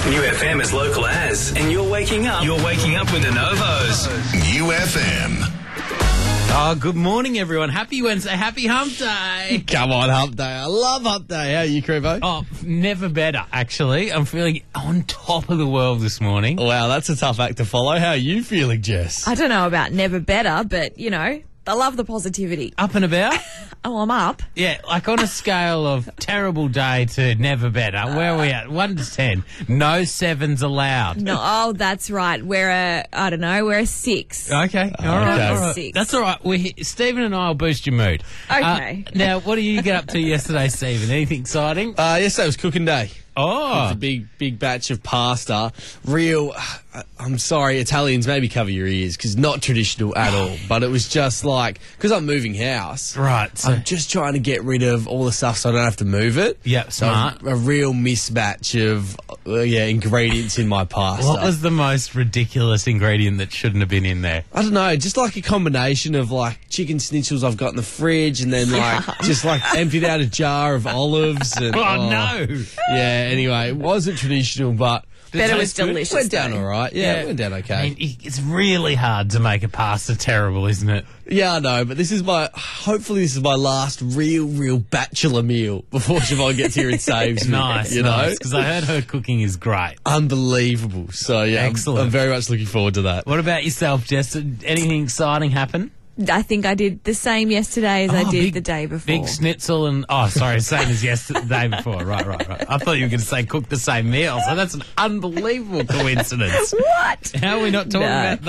New FM is local as, and you're waking up. You're waking up with the Novos. New FM. Oh, good morning, everyone. Happy Wednesday. Happy Hump Day. Come on, Hump Day. I love Hump Day. How are you, Crevo? Oh, never better, actually. I'm feeling on top of the world this morning. Wow, that's a tough act to follow. How are you feeling, Jess? I don't know about never better, but, you know, I love the positivity. Up and about? Oh, I'm up. Yeah, like on a scale of terrible day to never better, where are we at? 1 to 10. No sevens allowed. No, oh, that's right. We're a 6. Okay, all right. Okay. All right. 6. That's all right. Stephen and I will boost your mood. Okay. Now, what did you get up to yesterday, Stephen? Anything exciting? Yesterday was cooking day. Oh. It's a big batch of pasta. Real, I'm sorry, Italians, maybe cover your ears, because not traditional at all. But it was just like, because I'm moving house. Right. So I'm just trying to get rid of all the stuff so I don't have to move it. Yeah, smart. So a real mismatch of, ingredients in my pasta. What was the most ridiculous ingredient that shouldn't have been in there? I don't know, just like a combination of like chicken schnitzels I've got in the fridge and then just emptied out a jar of olives. And, no. Yeah, anyway, it wasn't traditional, but Bet it was good? delicious. went down though. all right. Yeah, it went down okay. I mean, it's really hard to make a pasta terrible, isn't it? Yeah, I know, but hopefully this is my last real bachelor meal before Siobhan gets here and saves me. Nice, you know? because I heard her cooking is great. Unbelievable. So, yeah, Excellent. I'm very much looking forward to that. What about yourself, Jess? Anything exciting happen? I think I did the same yesterday as I did the day before. Big schnitzel and... Oh, sorry, same as yesterday, the day before. Right. I thought you were going to say cook the same meal, so that's an unbelievable coincidence. What? How are we not talking about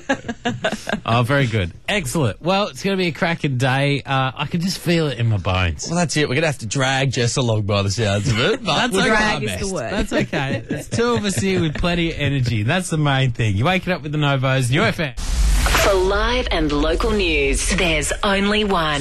that? Oh, very good. Excellent. Well, it's going to be a cracking day. I can just feel it in my bones. Well, that's it. We're going to have to drag Jess along by the sounds of it. But That's we'll okay. try our Drag is best. the word. That's okay. There's two of us here with plenty of energy. That's the main thing. You're waking up with the Novos, New FM. For live and local news, there's only one.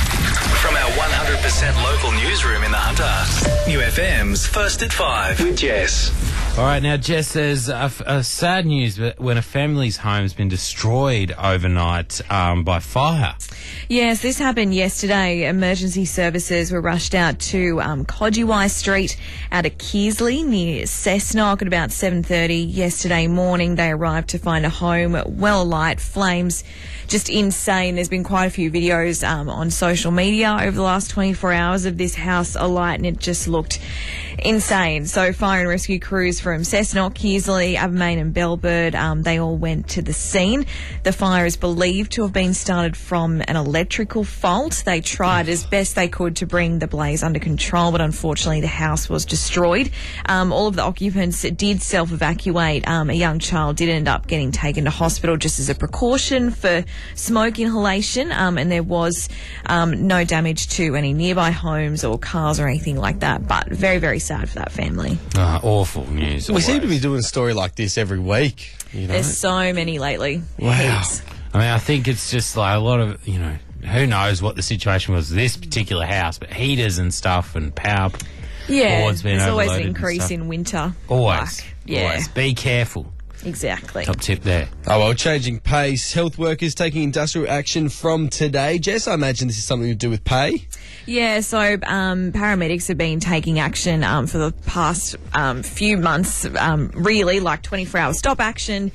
From our 100% local newsroom in the Hunter. New FM's First at 5 with Jess. All right, now, Jess, there's a sad news when a family's home's been destroyed overnight by fire. Yes, this happened yesterday. Emergency services were rushed out to Codgewai Street out of Kearsley near Cessnock at about 7:30 yesterday morning. They arrived to find a home well alight, flames just insane. There's been quite a few videos on social media over the last 24 hours of this house alight, and it just looked insane. So fire and rescue crews from Cessnock, Kearsley, Abermain and Bellbird, they all went to the scene. The fire is believed to have been started from an electrical fault. They tried as best they could to bring the blaze under control, but unfortunately the house was destroyed. All of the occupants did self-evacuate. A young child did end up getting taken to hospital just as a precaution for smoke inhalation, and there was no damage to any nearby homes or cars or anything like that, but very, very sad for that family. Awful news. We seem to be doing a story like this every week. You know? There's so many lately. Wow. Heaps. I mean, I think it's just like a lot of, who knows what the situation was this particular house, but heaters and stuff and power Yeah, boards being there's always an overloaded and increase stuff. in winter. Always. Yeah. Always. Be careful. Exactly. Top tip there. Oh, well, changing pace. Health workers taking industrial action from today. Jess, I imagine this is something to do with pay? Yeah, so paramedics have been taking action for the past few months, really, like 24-hour stop action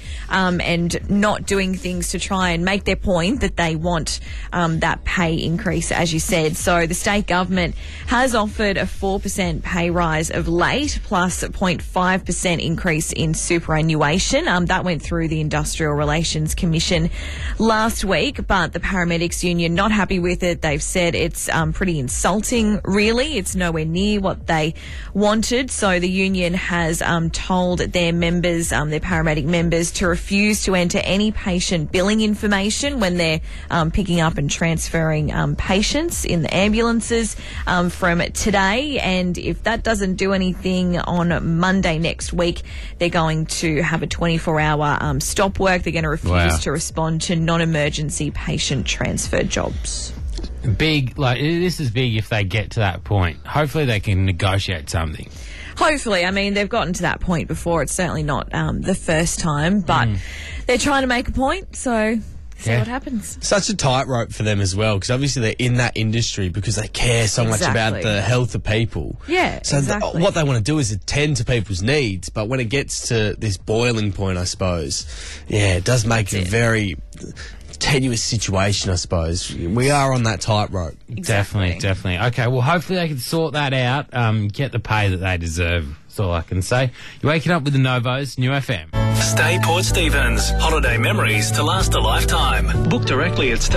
and not doing things to try and make their point that they want that pay increase, as you said. So the state government has offered a 4% pay rise of late plus a 0.5% increase in superannuation. That went through the Industrial Relations Commission last week, but the paramedics union not happy with it. They've said it's pretty insulting, really. It's nowhere near what they wanted. So the union has told their members, their paramedic members, to refuse to enter any patient billing information when they're picking up and transferring patients in the ambulances from today. And if that doesn't do anything on Monday next week, they're going to have a 24-hour stop work. They're going to refuse to respond to non-emergency patient transfer jobs. Big, this is big if they get to that point. Hopefully they can negotiate something. Hopefully. I mean, they've gotten to that point before. It's certainly not the first time, but they're trying to make a point, so See what happens. Such a tightrope for them as well, because obviously they're in that industry because they care so much about Exactly. the health of people. Yeah, So exactly. what they want to do is attend to people's needs, but when it gets to this boiling point, I suppose, yeah, it does make a very tenuous situation, I suppose. We are on that tightrope. Definitely. Okay, well, hopefully they can sort that out, get the pay that they deserve. That's all I can say. You're waking up with the Novos, New FM. Stay Port Stephens. Holiday memories to last a lifetime. Book directly at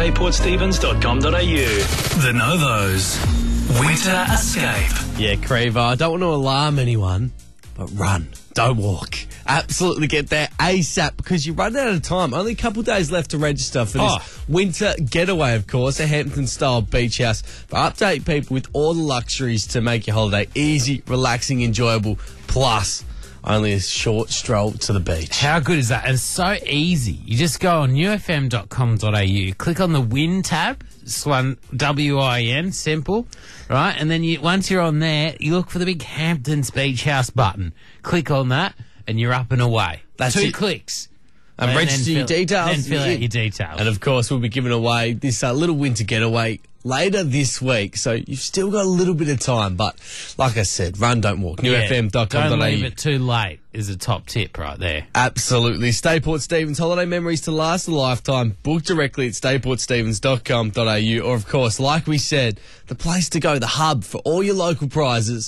stayportstephens.com.au. The Novos. Winter Escape. Yeah, Creever, I don't want to alarm anyone, but run. Don't walk. Absolutely get there ASAP because you run out of time. Only a couple of days left to register for this winter getaway, of course, a Hampton-style beach house. But update people with all the luxuries to make your holiday easy, relaxing, enjoyable, plus only a short stroll to the beach. How good is that? And it's so easy. You just go on newfm.com.au, click on the Win tab, this one, W-I-N, simple, right? And then once you're on there, you look for the big Hamptons Beach House button. Click on that, and you're up and away. That's 2 it. clicks. And register your details. Then fill out your details. And of course, we'll be giving away this little winter getaway later this week. So you've still got a little bit of time. But like I said, run, don't walk. Newfm.com.au. Don't leave it too late is a top tip right there. Absolutely. Stay Port Stephens. Holiday memories to last a lifetime. Book directly at stayportstephens.com.au. Or, of course, like we said, the place to go, the hub for all your local prizes,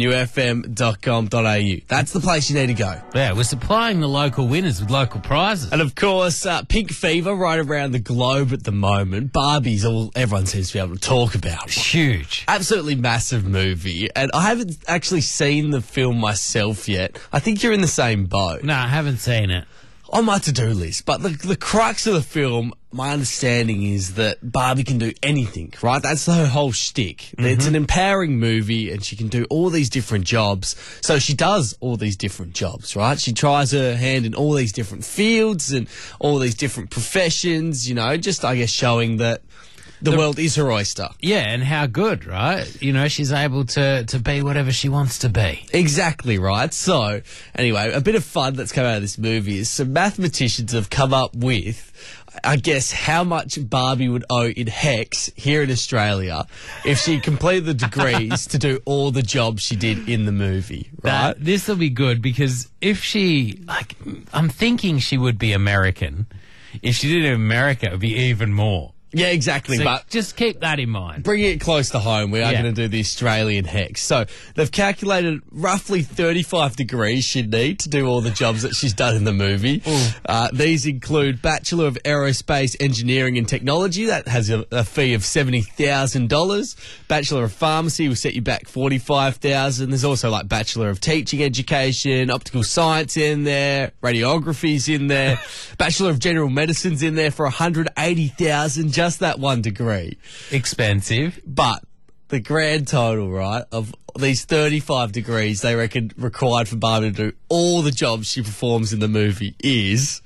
newfm.com.au. That's the place you need to go. Yeah, we're supplying the local winners with local prizes. And, of course, Pink Fever right around the globe at the moment. Barbie's all everyone seems to be able to talk about. Huge. Absolutely massive movie. And I haven't actually seen the film myself yet. I think you're in the same boat. No, I haven't seen it. On my to-do list. But the crux of the film, my understanding is that Barbie can do anything, right? That's her whole shtick. It's an empowering movie and she can do all these different jobs. So she does all these different jobs, right? She tries her hand in all these different fields and all these different professions, you know, just, I guess, showing that the world is her oyster. Yeah, and how good, right? You know, she's able to be whatever she wants to be. Exactly right. So, anyway, a bit of fun that's come out of this movie is some mathematicians have come up with, I guess, how much Barbie would owe in HECS here in Australia if she completed the degrees to do all the jobs she did in the movie, right? This will be good because if she, I'm thinking she would be American. If she did it in America, it would be even more. Yeah, exactly. So But just keep that in mind. bringing it close to home, we are Yeah. going to do the Australian HECS. So they've calculated roughly 35 degrees she'd need to do all the jobs that she's done in the movie. These include Bachelor of Aerospace Engineering and Technology. That has a fee of $70,000. Bachelor of Pharmacy will set you back $45,000. There's also like Bachelor of Teaching Education, Optical Science in there, Radiography's in there. Bachelor of General Medicine's in there for $180,000. Just that one degree. Expensive. But the grand total, right, of these 35 degrees they reckon required for Barbie to do all the jobs she performs in the movie is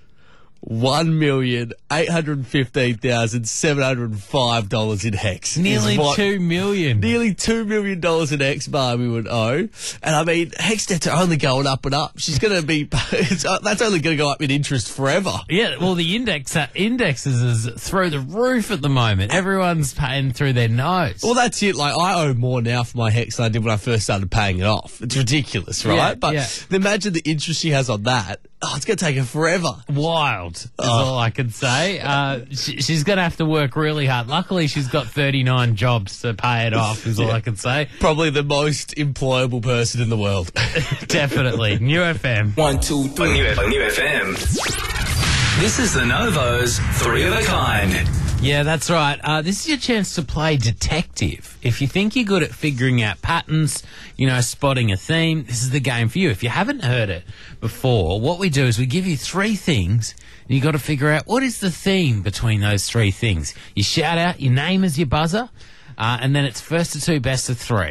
$1,815,705 in HECS. Nearly Is what- $2 million. Nearly $2 million in HECS Barbie would owe. And I mean, HECS debts are only going up and up. She's going to be, that's only going to go up in interest forever. Yeah, well, the indexes is through the roof at the moment. Everyone's paying through their nose. Well, that's it. Like, I owe more now for my HECS than I did when I first started paying it off. It's ridiculous, right? Yeah, but yeah. imagine the interest she has on that. Oh, it's going to take her forever. Wild is all I can say. She's going to have to work really hard. Luckily, she's got 39 jobs to pay it off, is all I can say. Probably the most employable person in the world. Definitely. New FM. 1, 2, 3. New FM. This is the Novos 3 of a Kind. Yeah, that's right. This is your chance to play detective. If you think you're good at figuring out patterns, you know, spotting a theme, this is the game for you. If you haven't heard it before, what we do is we give you 3 things, and you got to figure out what is the theme between those 3 things. You shout out your name as your buzzer, and then it's first to 2, best of 3.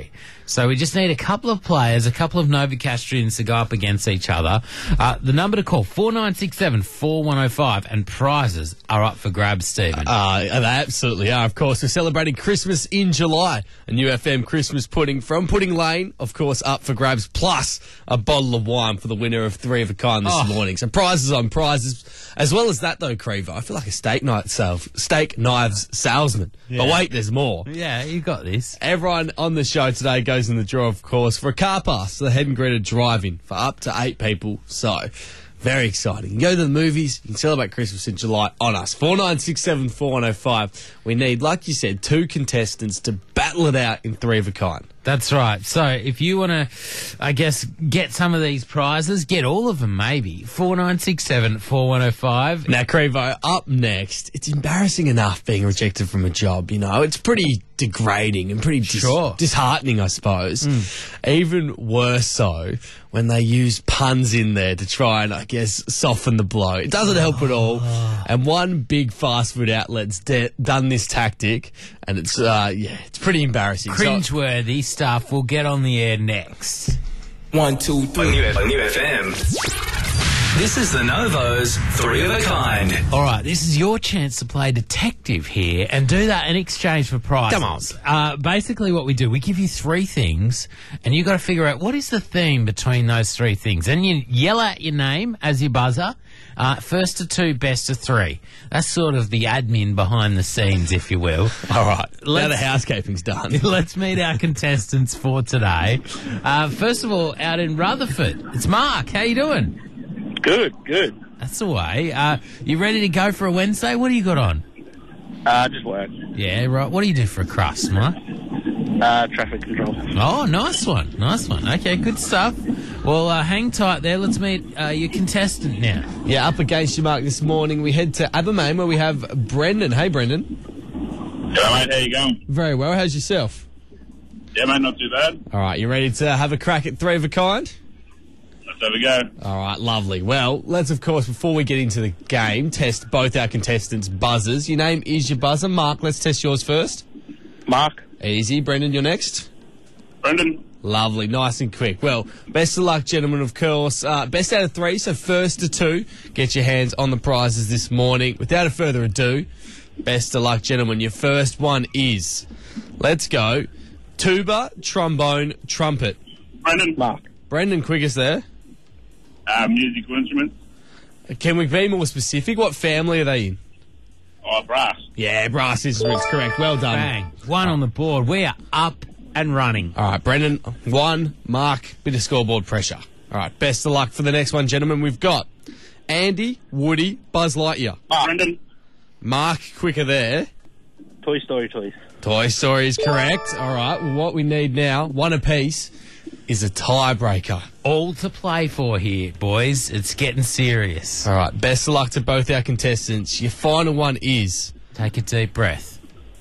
So we just need a couple of players, a couple of Novocastrians to go up against each other. The number to call, 4967 4105, and prizes are up for grabs, Stephen. They absolutely are. Of course, we're celebrating Christmas in July. A new FM Christmas pudding from Pudding Lane, of course, up for grabs, plus a bottle of wine for the winner of 3 of a kind this morning. So prizes on prizes. As well as that, though, Crevo, I feel like a steak knives salesman. But wait, there's more. Yeah, you got this. Everyone on the show today goes in the draw, of course, for a car pass to the Head and Greta drive-in for up to 8 people. So, very exciting. You go to the movies, you can celebrate Christmas in July on us. 4967 4105. We need, like you said, 2 contestants to battle it out in 3 of a kind. That's right. So if you want to, I guess, get some of these prizes, get all of them maybe. 4967 4105. Now, Crevo, up next, it's embarrassing enough being rejected from a job, you know. It's pretty degrading and pretty disheartening, I suppose. Even worse so when they use puns in there to try and, I guess, soften the blow. It doesn't help at all. And one big fast food outlet's done this tactic, and it's, it's pretty embarrassing. Cringeworthy stuff. We'll get on the air next. 1, 2, 3. On New FM. This is the Novos 3 of a kind. All right, this is your chance to play detective here and do that in exchange for prizes. Come on. Basically what we do, we give you 3 things and you've got to figure out what is the theme between those 3 things. And you yell out your name as your buzzer. First to 2, best to 3. That's sort of the admin behind the scenes, if you will. All right, now the housekeeping's done. Let's meet our contestants for today. First of all, out in Rutherford, it's Mark. How you doing? Good. That's the way. You ready to go for a Wednesday? What do you got on? Just work. Yeah, right. What do you do for a crust, Mark? Traffic control. Oh, nice one. Okay, good stuff. Well, hang tight there. Let's meet your contestant now. Yeah, up against you, Mark, this morning. We head to Abermain where we have Brendan. Hey, Brendan. Hello, mate. How you going? Very well. How's yourself? Yeah, mate. Not too bad. All right, you ready to have a crack at 3 of a kind? Let's have a go. All right, lovely. Well, let's, of course, before we get into the game, test both our contestants' buzzers. Your name is your buzzer. Mark, let's test yours first. Mark. Easy. Brendan, you're next. Brendan. Lovely, nice and quick. Well, best of luck, gentlemen, of course. Best out of 3, so first to 2. Get your hands on the prizes this morning. Without further ado, best of luck, gentlemen. Your first one is, let's go, tuba, trombone, trumpet. Brendan. Mark. Brendan, quickest there. Musical instruments. Can we be more specific? What family are they in? Brass. Yeah, brass instruments, correct. Well done. Bang. 1 on the board. We are up and running. All right, Brendan, 1. Mark, bit of scoreboard pressure. All right, best of luck for the next one, gentlemen. We've got Andy, Woody, Buzz Lightyear. Brendan. Mark, quicker there. Toy Story toys. Toy Story is correct. All right, well, what we need now, 1 apiece, is a tiebreaker. All to play for here, boys. It's getting serious. All right, best of luck to both our contestants. Your final one is Take a deep breath.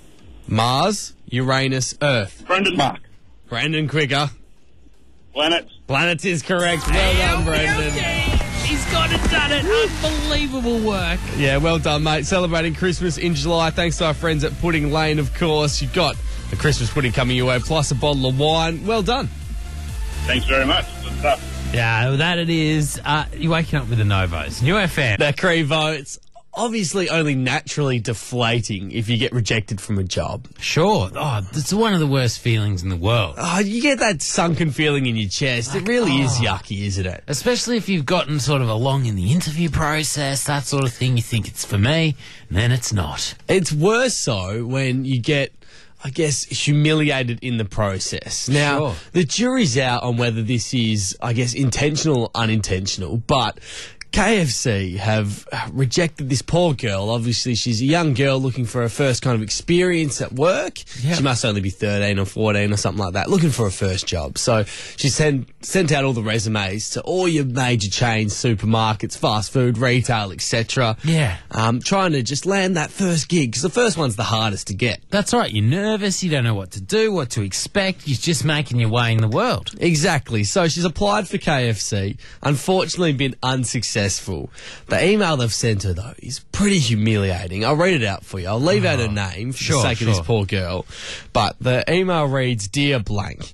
Mars, Uranus, Earth. Brendan. Mark. Brendan, quicker. Planets. Planets is correct. Well done, Brendan. He's got it done it. Unbelievable work. Yeah, well done, mate. Celebrating Christmas in July. Thanks to our friends at Pudding Lane, of course. You've got the Christmas pudding coming your way, plus a bottle of wine. Well done. Thanks very much. Good stuff. Yeah, that it is. You're waking up with the Novos. New FM. Now, Crevo, it's obviously only naturally deflating if you get rejected from a job. Sure. Oh, it's one of the worst feelings in the world. Oh, you get that sunken feeling in your chest. It really is yucky, isn't it? Especially if you've gotten sort of along in the interview process, that sort of thing. You think it's for me, and then it's not. It's worse so when you get, I guess, humiliated in the process. Now, Sure. the jury's out on whether this is, I guess, intentional or unintentional, but KFC have rejected this poor girl. Obviously, she's a young girl looking for her first kind of experience at work. Yep. She must only be 13 or 14 or something like that, looking for a first job. So she sent out all the resumes to all your major chains, supermarkets, fast food, retail, etc. Yeah. Trying to just land that first gig, because the first one's the hardest to get. That's right. You're nervous. You don't know what to do, what to expect. You're just making your way in the world. Exactly. So she's applied for KFC, unfortunately been unsuccessful. The email they've sent her, though, is pretty humiliating. I'll read it out for you. I'll leave out her name for the sake of this poor girl. But the email reads, "Dear blank,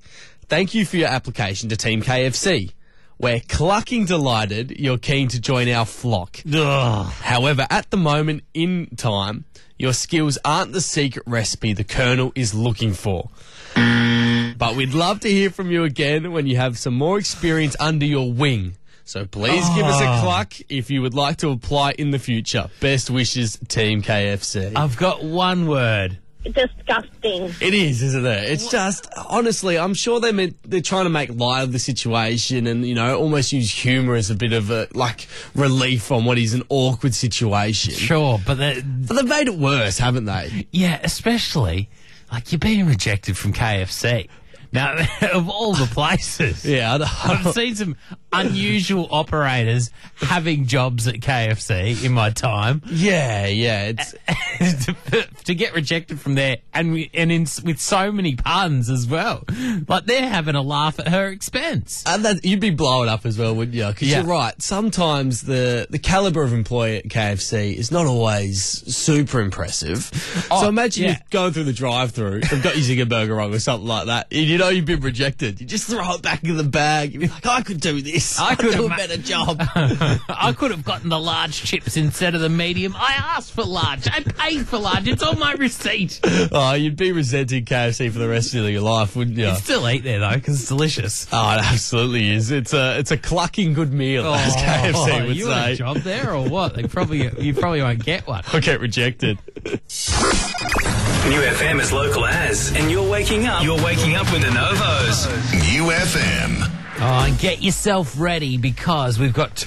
thank you for your application to Team KFC. We're clucking delighted you're keen to join our flock. However, at the moment in time, your skills aren't the secret recipe the Colonel is looking for. But we'd love to hear from you again when you have some more experience under your wing. So please give us a cluck if you would like to apply in the future. Best wishes, Team KFC. I've got one word. Disgusting. It is, isn't it? It's just, honestly, I'm sure they're trying to make light of the situation and, almost use humour as a bit of a, relief on what is an awkward situation. Sure, but But they've made it worse, haven't they? yeah, especially, you're being rejected from KFC. Now, of all the places. Yeah, I know. I've seen some unusual operators having jobs at KFC in my time. Yeah, it's... To get rejected from there with so many puns as well. They're having a laugh at her expense. And you'd be blowing up as well, wouldn't you? Because you're right. Sometimes the calibre of employee at KFC is not always super impressive. So imagine you're going through the drive-through, they've got your zinger burger wrong or something like that, and you've been rejected. You just throw it back in the bag. You'd be like, I could do this. I could do a better job. I could have gotten the large chips instead of the medium. I asked for large. I paid for large. It's on my receipt. Oh, you'd be resenting KFC for the rest of your life, wouldn't you? You'd still eat there, though, because it's delicious. Oh, it absolutely is. It's a clucking good meal, as KFC would you say. want a job there or what? You probably won't get one. I'll get rejected. New FM is local as, and you're waking up. You're waking up with the Novos. New FM. Oh, and get yourself ready because we've got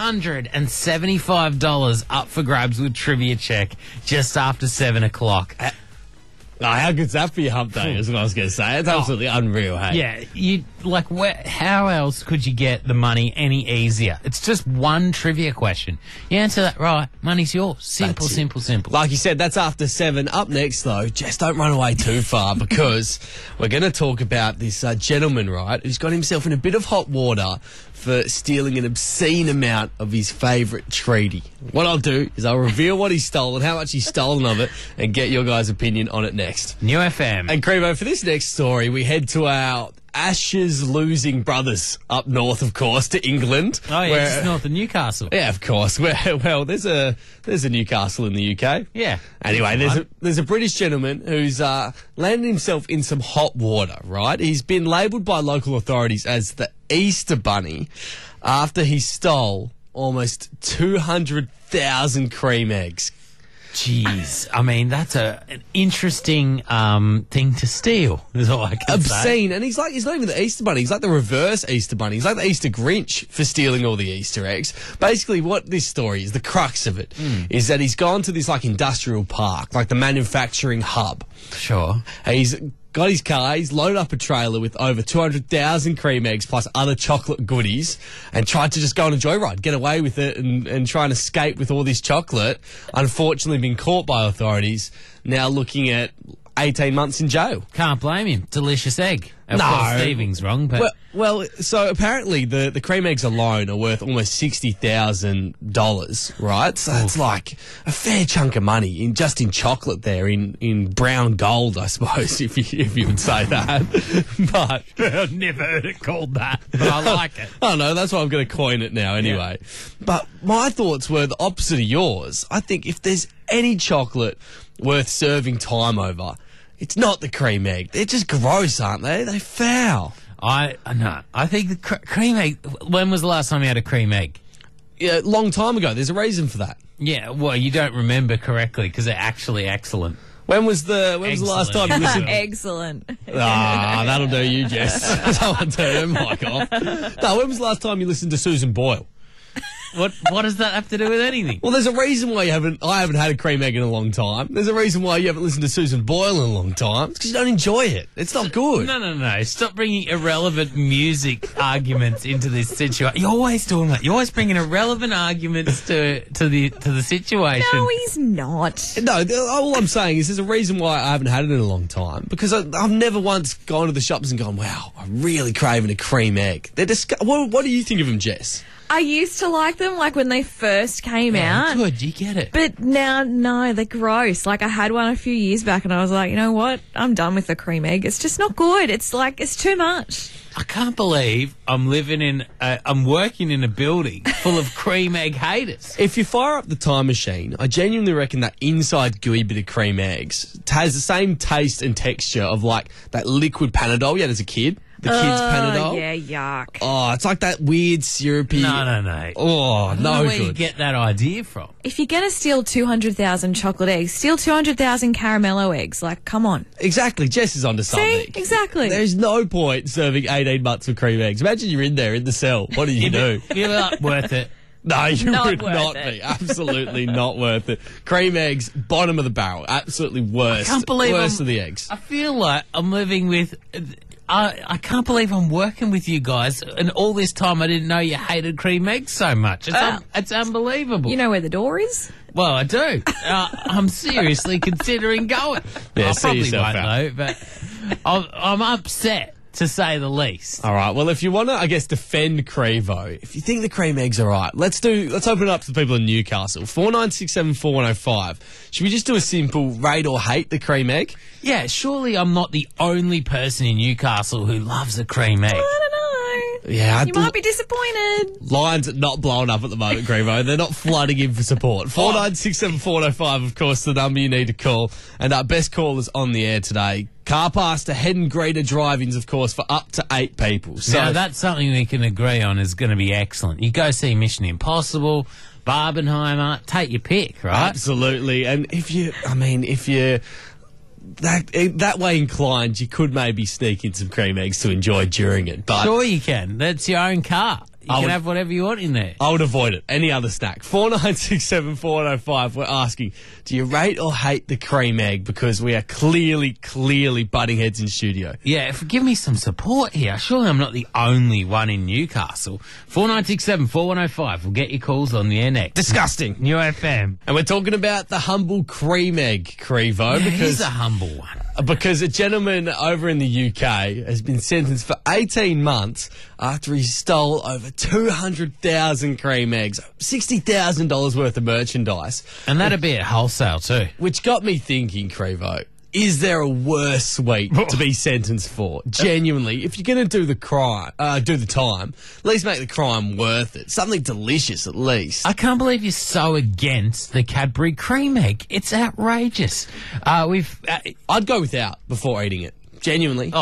$275 up for grabs with Trivia Check just after 7 o'clock. How good's that for your hump day, is what I was going to say. It's absolutely unreal, hey? Yeah, how else could you get the money any easier? It's just one trivia question. You answer that right, money's yours. Simple, simple, simple. Like you said, that's after 7. Up next, though, just don't run away too far because we're going to talk about this gentleman, right, who's got himself in a bit of hot water for stealing an obscene amount of his favourite treaty. What I'll do is I'll reveal what he's stolen, how much he's stolen of it, and get your guys' opinion on it next. New FM. And Crevo, for this next story, we head to our Ashes losing brothers up north, of course, to England. Oh, yeah, just north of Newcastle. Yeah, of course. There's a Newcastle in the UK. Yeah. Anyway, there's a British gentleman who's landed himself in some hot water, right? He's been labelled by local authorities as the Easter Bunny after he stole almost 200,000 cream eggs. Jeez, I mean, that's an interesting thing to steal, is all I can say. Obscene. And he's not even the Easter Bunny. He's like the reverse Easter Bunny. He's like the Easter Grinch for stealing all the Easter eggs. Basically, what this story is, the crux of it, is that he's gone to this, industrial park, the manufacturing hub. Sure. He's got his car, he's loaded up a trailer with over 200,000 cream eggs plus other chocolate goodies and tried to just go on a joyride, get away with it and try and escape with all this chocolate. Unfortunately been caught by authorities, now looking at 18 months in jail. Can't blame him. Delicious egg. Of No. course, thieving's wrong, but... Well, so apparently the cream eggs alone are worth almost $60,000, right? So it's like a fair chunk of money in chocolate there, in brown gold, I suppose, if you would say that. But I've never heard it called that, but I like it. Oh no, that's why I'm going to coin it now anyway. Yeah. But my thoughts were the opposite of yours. I think if there's any chocolate worth serving time over, it's not the cream egg. They're just gross, aren't they? They're foul. I think the cream egg... When was the last time you had a cream egg? Yeah, long time ago. There's a reason for that. Yeah, well, you don't remember correctly because they're actually excellent. When was the last time you listened? Excellent. That'll do you, Jess. Don't turn your mic off. No, when was the last time you listened to Susan Boyle? What does that have to do with anything? Well, there's a reason why I haven't had a cream egg in a long time. There's a reason why you haven't listened to Susan Boyle in a long time. It's because you don't enjoy it. It's not good. No. Stop bringing irrelevant music arguments into this situation. You're always doing that. You're always bringing irrelevant arguments to the situation. No, he's not. No, all I'm saying is there's a reason why I haven't had it in a long time. Because I've never once gone to the shops and gone, wow, I'm really craving a cream egg. They're what do you think of them, Jess? I used to like them, when they first came out. Good, you get it. But now, no, they're gross. I had one a few years back and I was like, you know what? I'm done with the cream egg. It's just not good. It's it's too much. I can't believe I'm working in a building full of cream egg haters. If you fire up the time machine, I genuinely reckon that inside gooey bit of cream eggs has the same taste and texture of like that liquid Panadol you had as a kid. The kids' Panadol. Yeah, yuck. Oh, it's like that weird syrupy. No. Oh, I don't no know where you good. get that idea from. If you're going to steal 200,000 chocolate eggs, steal 200,000 caramello eggs. Like, come on. Exactly. Jess is onto something. See? Exactly. There's no point serving 18 months of cream eggs. Imagine you're in there in the cell. What do you do? You're not worth it. No, you Not would worth not it. be. Absolutely not worth it. Cream eggs, bottom of the barrel. Absolutely worst. I can't believe worst of the eggs. I feel like I'm living with. I can't believe I'm working with you guys, and all this time I didn't know you hated cream eggs so much. It's unbelievable. You know where the door is? Well, I do. I'm seriously considering going. Yeah, I see probably yourself won't out. though, but I'm upset to say the least. All right. Well, if you want to, I guess, defend Crevo, if you think the cream eggs are right, let's open it up to the people in Newcastle. 49674105. Should we just do a simple rate or hate the cream egg? Yeah, surely I'm not the only person in Newcastle who loves a cream egg. I don't know. Yeah, You might be disappointed. Lines are not blowing up at the moment, Crevo. They're not flooding in for support. 49674105, of course, the number you need to call. And our best callers on the air today. Car pass to Head and Greater drive-ins, of course, for up to 8 people. So Now, that's something we can agree on is going to be excellent. You go see Mission Impossible, Barbenheimer, take your pick, right? absolutely. And if you're that way inclined, you could maybe sneak in some cream eggs to enjoy during it. But Sure you can. That's your own car. You I can would- have whatever you want in there. I would avoid it. Any other snack. 49674105. We're asking, do you rate or hate the cream egg? Because we are clearly butting heads in studio. Yeah, give me some support here. Surely I'm not the only one in Newcastle. 4967-4105. We'll get your calls on the air next. Disgusting. New FM. And we're talking about the humble cream egg, Crevo, Yeah, he's because a humble one. a gentleman over in the UK has been sentenced for 18 months after he stole over 200,000 cream eggs, $60,000 worth of merchandise, And that'd be at wholesale too. which got me thinking, Crevo, is there a worse sweet to be sentenced for? Genuinely, if you're going to do the time, at least make the crime worth it. Something delicious, at least. I can't believe you're so against the Cadbury cream egg. It's outrageous. I'd go without before eating it. Genuinely.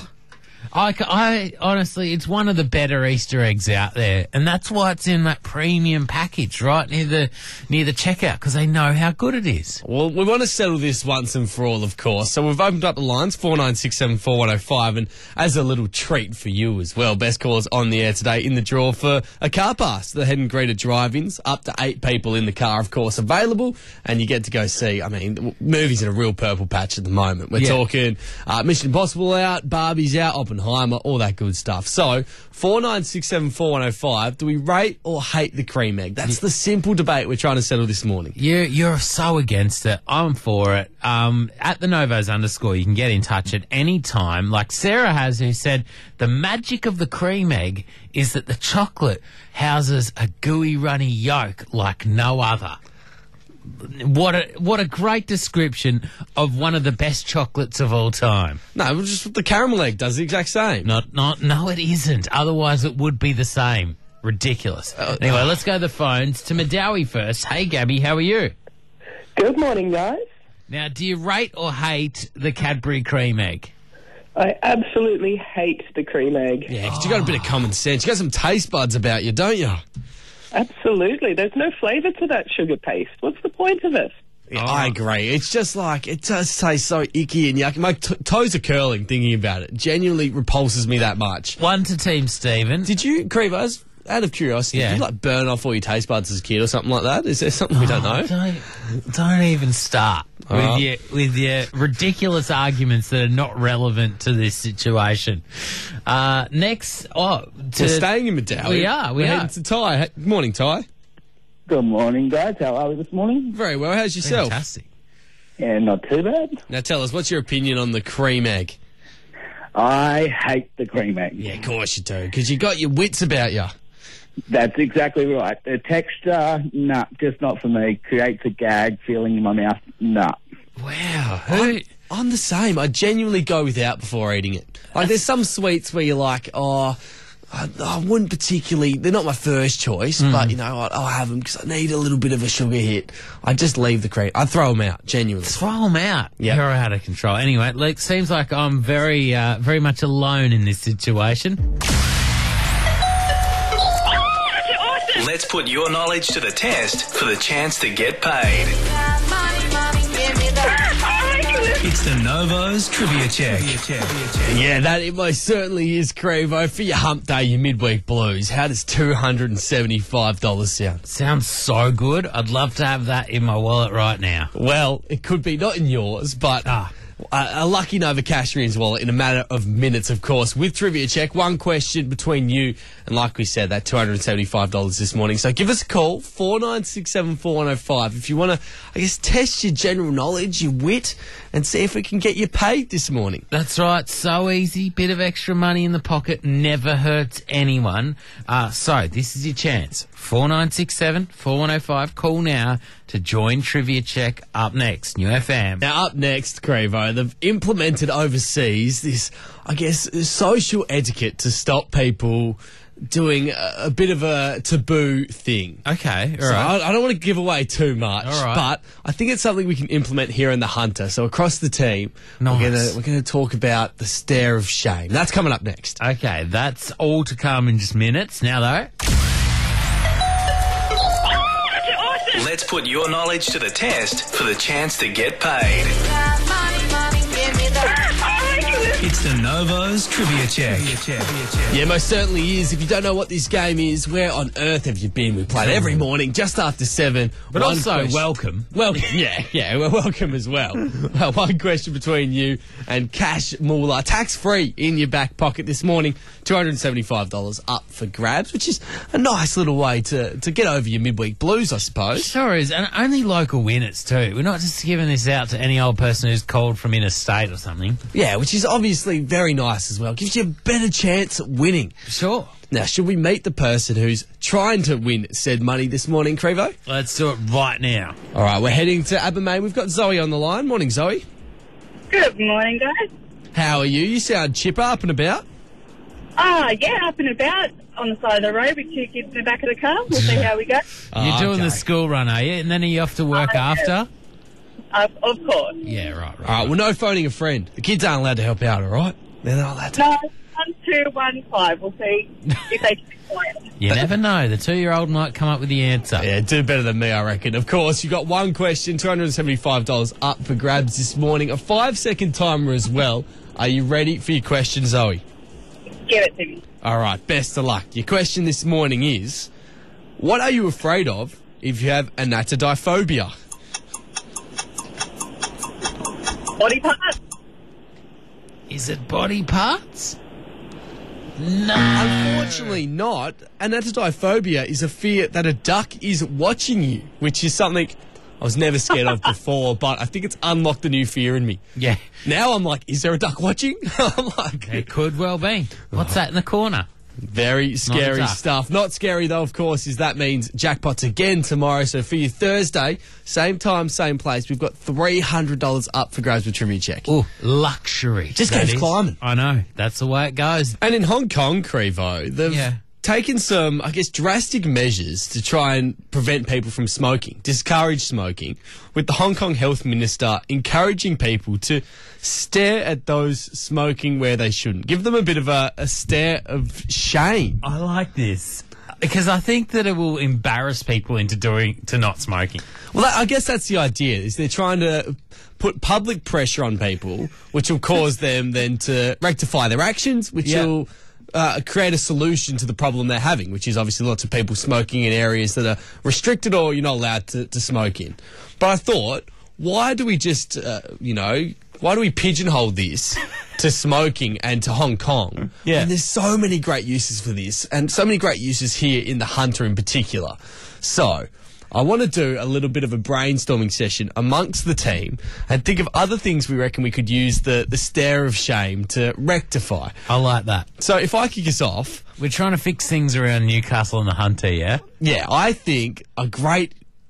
I honestly, it's one of the better Easter eggs out there, and that's why it's in that premium package right near the checkout, because they know how good it is. Well, we want to settle this once and for all, of course. So we've opened up the lines, 49674105, and as a little treat for you as well, best callers on the air today in the draw for a car pass. The Head and Greater drive-ins, up to 8 people in the car, of course, available, and you get to go see, the movies in a real purple patch at the moment. We're talking Mission Impossible out, Barbie's out, Oppenheimer, all that good stuff. So, 49674105, do we rate or hate the cream egg? That's the simple debate we're trying to settle this morning. You're so against it. I'm for it. At the Novos _ you can get in touch at any time. Like Sarah has, who said the magic of the cream egg is that the chocolate houses a gooey, runny yolk like no other. What a great description of one of the best chocolates of all time. No, just the caramel egg does the exact same. No, it isn't. Otherwise, it would be the same. Ridiculous. Anyway, let's go to the phones. To Madawi first. Hey, Gabby, how are you? Good morning, guys. Now, do you rate or hate the Cadbury cream egg? I absolutely hate the cream egg. Yeah, because you got a bit of common sense. You got some taste buds about you, don't you? Absolutely. There's no flavour to that sugar paste. What's the point of it? Yeah, I agree. It's just like, it does taste so icky and yucky. My toes are curling thinking about it. Genuinely repulses me that much. 1 to Team Stephen. Did you, Crevos, out of curiosity, Yeah. did you like burn off all your taste buds as a kid or something like that? Is there something we don't know? Don't even start with your ridiculous arguments that are not relevant to this situation. Next, We're staying in Madawi. We are. We're heading to Ty. Good morning, Ty. Good morning, guys. How are we this morning? Very well. How's yourself? Fantastic. Yeah, not too bad. Now tell us, what's your opinion on the cream egg? I hate the cream egg. Yeah, of course you do, because you got your wits about you. That's exactly right. The texture, just not for me. Creates a gag feeling in my mouth. Wow. Who? I'm the same. I genuinely go without before eating it. Like, there's some sweets where you're like, I wouldn't particularly, they're not my first choice, but, you know, I'll have them because I need a little bit of a sugar hit. I just leave the cream. I throw them out, genuinely. Throw them out. Yep. You're out of control. Anyway, Luke, seems like I'm very, very much alone in this situation. Let's put your knowledge to the test for the chance to get paid. It's the Novo's Trivia Check. Yeah, that it most certainly is, Crevo. For your hump day, your midweek blues, how does $275 sound? Sounds so good. I'd love to have that in my wallet right now. Well, it could be not in yours, but a lucky Nova Cashier's wallet in a matter of minutes, of course, with Trivia Check. One question between you and, like we said, that $275 this morning. So give us a call, 49674105, if you want to, I guess, test your general knowledge, your wit, and see if we can get you paid this morning. That's right. So easy. Bit of extra money in the pocket never hurts anyone. So this is your chance. 4967-4105. Call now to join Trivia Check. Up next, New FM. Now, up next, Crevo, they've implemented overseas this, I guess, social etiquette to stop people doing a bit of a taboo thing. Okay, all So right. I don't want to give away too much, All right. but I think it's something we can implement here in the Hunter. So across the team, Nice. we're gonna talk about the stare of shame. That's coming up next. Okay, that's all to come in just minutes. Now, though, Let's put your knowledge to the test for the chance to get paid. It's the Novo's Trivia Check. Yeah, most certainly is. If you don't know what this game is, where on earth have you been? We play it every morning, just after 7. but One also question- welcome. Welcome, yeah, we're welcome as well. One question between you and Cash Moolah, tax-free in your back pocket this morning, $275 up for grabs, which is a nice little way to get over your midweek blues, I suppose. Sure is, and only local winners too. We're not just giving this out to any old person who's called from interstate or something. Yeah, which is obviously very nice as well. Gives you a better chance at winning. Sure. Now, should we meet the person who's trying to win said money this morning, Crevo? Let's do it right now. All right, we're heading to Abermay. We've got Zoe on the line. Morning, Zoe. Good morning, guys. How are you? You sound chipper, up and about. Yeah, up and about on the side of the road with 2 kids in the back of the car. We'll see how we go. You're doing okay. the school run, are you? And then are you off to work Yeah. after? Of course. Yeah, right. All right, well, no phoning a friend. The kids aren't allowed to help out, all right? They're not allowed to. No, 1215. We'll see if they can be quiet. You never know. The 2-year-old might come up with the answer. Yeah, do better than me, I reckon. Of course, you got one question, $275 up for grabs this morning. A 5-second timer as well. Are you ready for your question, Zoe? Give it to me. All right, best of luck. Your question this morning is, what are you afraid of if you have anatidophobia? Body parts? Is it body parts? No. Unfortunately not. Anatidophobia is a fear that a duck is watching you, which is something I was never scared of before, but I think it's unlocked a new fear in me. Yeah, Now I'm like, is there a duck watching? I'm like, it could well be. What's that in the corner? very scary duck. stuff. Not scary though, of course, is that means jackpots again tomorrow. So for your Thursday, same time, same place, we've got $300 up for grabs with Trivia Check. Oh, luxury. Just that keeps is. climbing. I know. That's the way it goes. And in Hong Kong, Crevo, they've taken some, I guess, drastic measures to try and prevent people from smoking, discourage smoking, with the Hong Kong Health Minister encouraging people to stare at those smoking where they shouldn't. Give them a bit of a stare of shame. I like this because I think that it will embarrass people into not smoking. Well, I guess that's the idea, is they're trying to put public pressure on people, which will cause them then to rectify their actions, which will create a solution to the problem they're having, which is obviously lots of people smoking in areas that are restricted or you're not allowed to smoke in. But I thought, why do we just, why do we pigeonhole this to smoking and to Hong Kong? Yeah. And there's so many great uses for this, and so many great uses here in the Hunter in particular. So I want to do a little bit of a brainstorming session amongst the team and think of other things we reckon we could use the stare of shame to rectify. I like that. So if I kick us off, We're trying to fix things around Newcastle and the Hunter, yeah? yeah, I think a great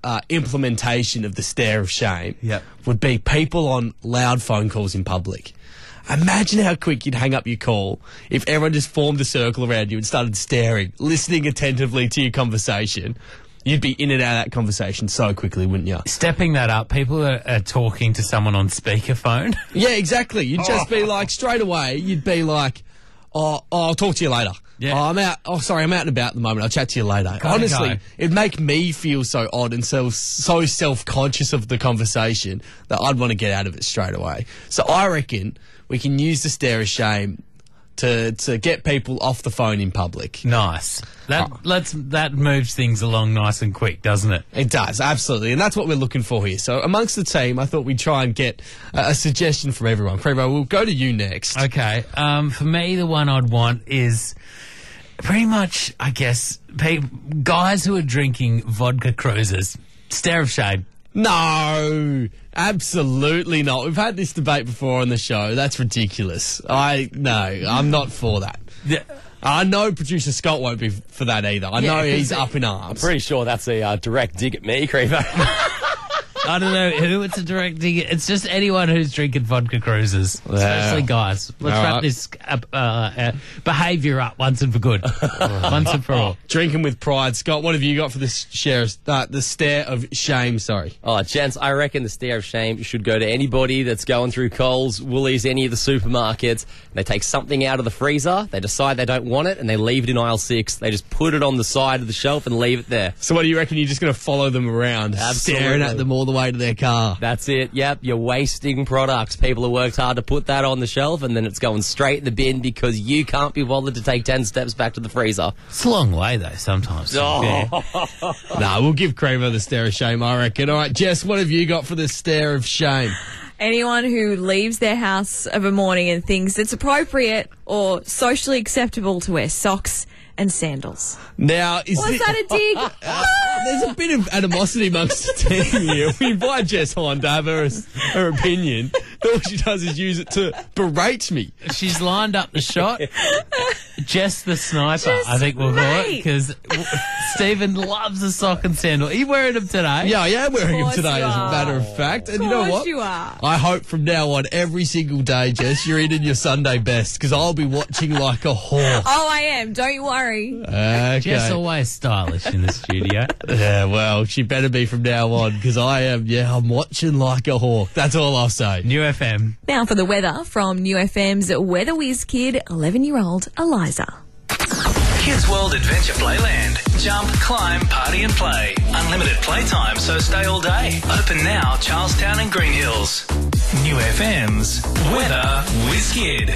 implementation of the stare of shame Yep. would be people on loud phone calls in public. Imagine how quick you'd hang up your call if everyone just formed a circle around you and started staring, listening attentively to your conversation. You'd be in and out of that conversation so quickly, wouldn't you? Stepping that up, people are talking to someone on speakerphone. Yeah, exactly. You'd just be like, straight away, you'd be like, oh, I'll talk to you later. Yeah. Oh, I'm out. Oh, sorry, I'm out and about at the moment. I'll chat to you later. Gotta Honestly, go. it'd make me feel so odd and so self-conscious of the conversation that I'd want to get out of it straight away. So I reckon we can use the stare of shame to get people off the phone in public. Nice. That moves things along nice and quick, doesn't it? It does, absolutely. And that's what we're looking for here. So amongst the team, I thought we'd try and get a suggestion from everyone. Crevo, we'll go to you next. Okay. For me, the one I'd want is pretty much, I guess, guys who are drinking vodka cruisers. Stare of shame. No, absolutely not. We've had this debate before on the show. That's ridiculous. I'm not for that. Yeah. I know producer Scott won't be for that either. I know he's up in arms. Pretty sure that's a direct dig at me, Crevo. I don't know who it's directing. It's just anyone who's drinking vodka cruisers, especially guys. Let's wrap this behaviour up once and for good. Once and for all. Drinking with pride. Scott, what have you got for the stare of shame? Sorry. Oh, gents, I reckon the stare of shame should go to anybody that's going through Coles, Woolies, any of the supermarkets. And they take something out of the freezer, they decide they don't want it, and they leave it in aisle 6. They just put it on the side of the shelf and leave it there. So what do you reckon? You're just going to follow them around, staring at them all the way to their car? That's it. Yep, you're wasting products. People have worked hard to put that on the shelf, and then it's going straight in the bin because you can't be bothered to take 10 steps back to the freezer. It's a long way, though, sometimes. Oh. No, we'll give Kramer the stare of shame, I reckon. All right, Jess, what have you got for the stare of shame? Anyone who leaves their house of a morning and thinks it's appropriate or socially acceptable to wear socks and sandals. Now, Was that a dig? There's a bit of animosity amongst the team here. We invite Jess Hine to have her opinion. All she does is use it to berate me. She's lined up the shot. Jess the sniper, I think we'll call it, because Stephen loves a sock and sandal. Are you wearing them today? Yeah, I am wearing them today, you as a are. matter of fact. And you know what? You are. I hope from now on, every single day, Jess, you're in your Sunday best, because I'll be watching like a hawk. Oh, I am. Don't you worry. Okay. Jess always stylish in the studio. Yeah, well, she better be from now on, because I'm watching like a hawk. That's all I'll say. New FM. Now for the weather from New FM's Weather Whiz Kid, 11-year-old Eliza. Kids World Adventure Playland. Jump, climb, party and play. Unlimited playtime, so stay all day. Open now, Charlestown and Green Hills. New FM's Weather Whiz Kid.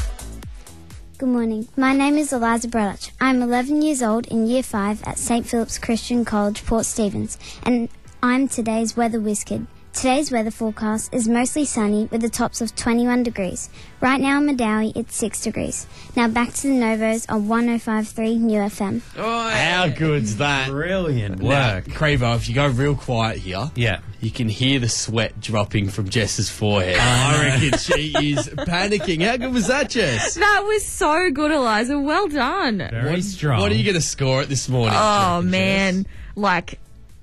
Good morning. My name is Eliza Brodach. I'm 11 years old in Year 5 at St. Philip's Christian College, Port Stephens, and I'm today's Weather Whiz Kid. Today's weather forecast is mostly sunny with the tops of 21 degrees. Right now in Madawi, it's 6 degrees. Now back to the Novos on 105.3 New FM. How good's that? Brilliant Now, work. Crevo, if you go real quiet here, Yeah. you can hear the sweat dropping from Jess's forehead. I reckon she is panicking. How good was that, Jess? That was so good, Eliza. Well done. Very strong. What are you going to score it this morning? Oh, Jess? man. Like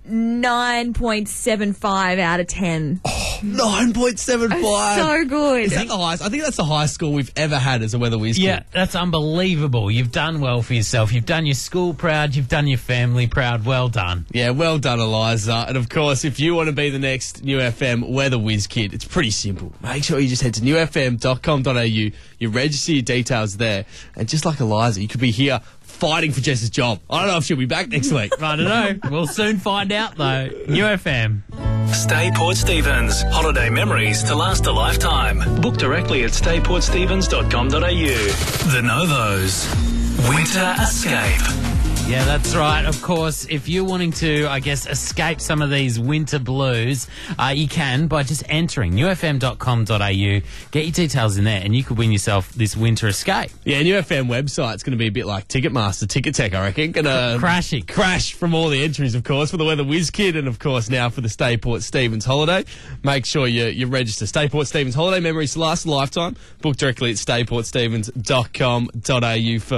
9.75 out of 10. 9.75. So good. Is that the highest? I think that's the highest score we've ever had as a Weather Whiz Kid. Yeah, that's unbelievable. You've done well for yourself. You've done your school proud. You've done your family proud. Well done. Yeah, well done, Eliza. And of course, if you want to be the next New FM Weather Whiz Kid, it's pretty simple. Make sure you just head to newfm.com.au. You register your details there. And just like Eliza, you could be here fighting for Jess's job. I don't know if she'll be back next week. I don't know. We'll soon find out, though. New FM. Stay Port Stephens. Holiday memories to last a lifetime. Book directly at stayportstephens.com.au. The Novos. Winter Escape. Yeah, that's right. Of course, if you're wanting to, I guess, escape some of these winter blues, you can by just entering newfm.com.au. Get your details in there and you could win yourself this winter escape. Yeah, New FM website's going to be a bit like Ticketmaster, Ticket Tech, I reckon. Gonna Crashing. Crash from all the entries, of course, for the Weather Whiz Kid and, of course, now for the Stay Port Stephens holiday. Make sure you register. Stay Port Stephens holiday memories to last a lifetime. Book directly at stayportstephens.com.au for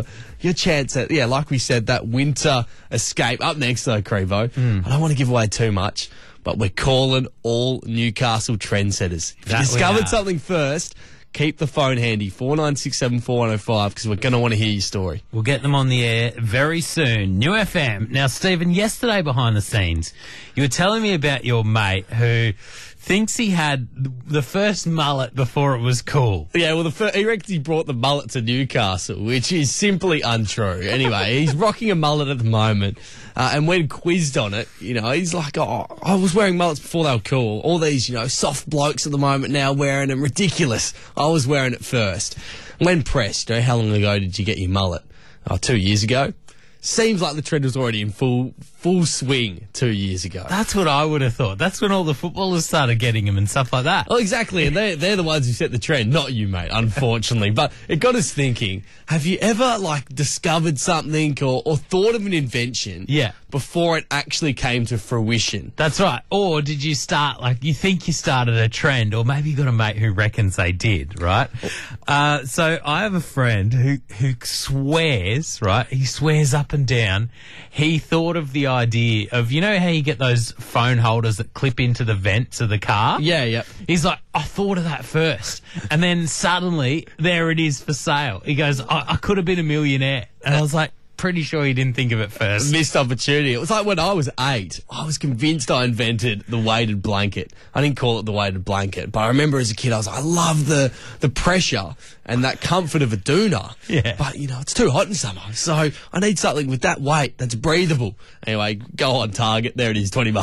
your chance at, like we said, that winter escape. Up next, though, Crevo, I don't want to give away too much, but we're calling all Newcastle trendsetters. If you discovered something first, keep the phone handy, 49674105, because we're going to want to hear your story. We'll get them on the air very soon. New FM. Now, Stephen, yesterday behind the scenes, you were telling me about your mate who thinks he had the first mullet before it was cool. Yeah, well, he reckons he brought the mullet to Newcastle, which is simply untrue. Anyway, he's rocking a mullet at the moment, and when quizzed on it, he's like, oh, I was wearing mullets before they were cool. All these, soft blokes at the moment now wearing them. Ridiculous. I was wearing it first. When pressed, how long ago did you get your mullet? 2 years ago. Seems like the trend was already in full swing 2 years ago. That's what I would have thought. That's when all the footballers started getting them and stuff like that. Well, exactly. And they're the ones who set the trend, not you, mate, unfortunately. But it got us thinking, have you ever, discovered something or thought of an invention before it actually came to fruition? That's right. Or did you start, you think you started a trend, or maybe you got a mate who reckons they did, right? So I have a friend who swears, right? He swears up and down. He thought of the idea of, how you get those phone holders that clip into the vents of the car? Yeah. He's like, I thought of that first. And then suddenly, there it is for sale. He goes, I could have been a millionaire. And I was like, pretty sure he didn't think of it first. Missed opportunity. It was like when I was 8, I was convinced I invented the weighted blanket. I didn't call it the weighted blanket, but I remember as a kid, I was like, I love the pressure and that comfort of a doona. Yeah. But, it's too hot in summer, so I need something with that weight that's breathable. Anyway, go on Target. There it is, $20.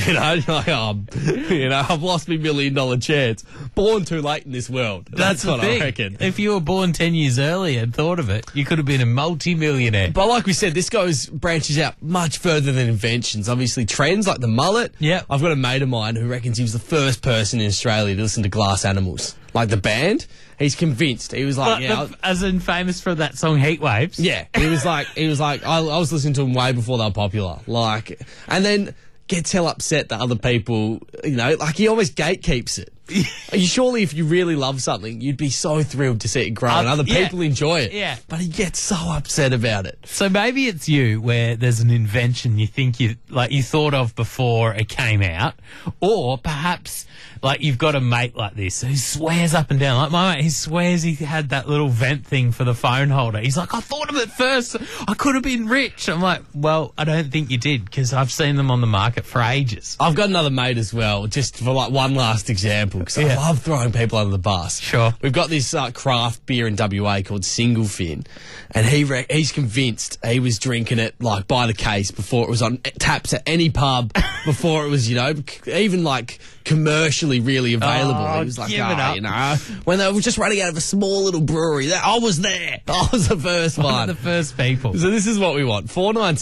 I've lost my $1 million chance. Born too late in this world. That's what I reckon. If you were born 10 years earlier and thought of it, you could have been a multi-millionaire. But like we said, this branches out much further than inventions. Obviously, trends like the mullet. Yeah. I've got a mate of mine who reckons he was the first person in Australia to listen to Glass Animals. Like the band, he's convinced. He was like, as in famous for that song Heat Waves. Yeah, he was like, I was listening to them way before they were popular. And then gets hell upset that other people, he almost gatekeeps it. Surely, if you really love something, you'd be so thrilled to see it grow and other people enjoy it. Yeah. But he gets so upset about it. So maybe it's you where there's an invention you think you thought of before it came out, or perhaps you've got a mate like this who swears up and down. Like my mate, he swears he had that little vent thing for the phone holder. He's like, I thought of it first. I could have been rich. I'm like, well, I don't think you did, because I've seen them on the market for ages. I've got another mate as well, just for one last example, because I love throwing people under the bus. Sure. We've got this craft beer in WA called Single Fin, and he's convinced he was drinking it by the case before it was on taps at any pub, before it was, even commercially really available. He was like, give it up. When they were just running out of a small little brewery, I was there. I was the first one. One of the first people. So this is what we want.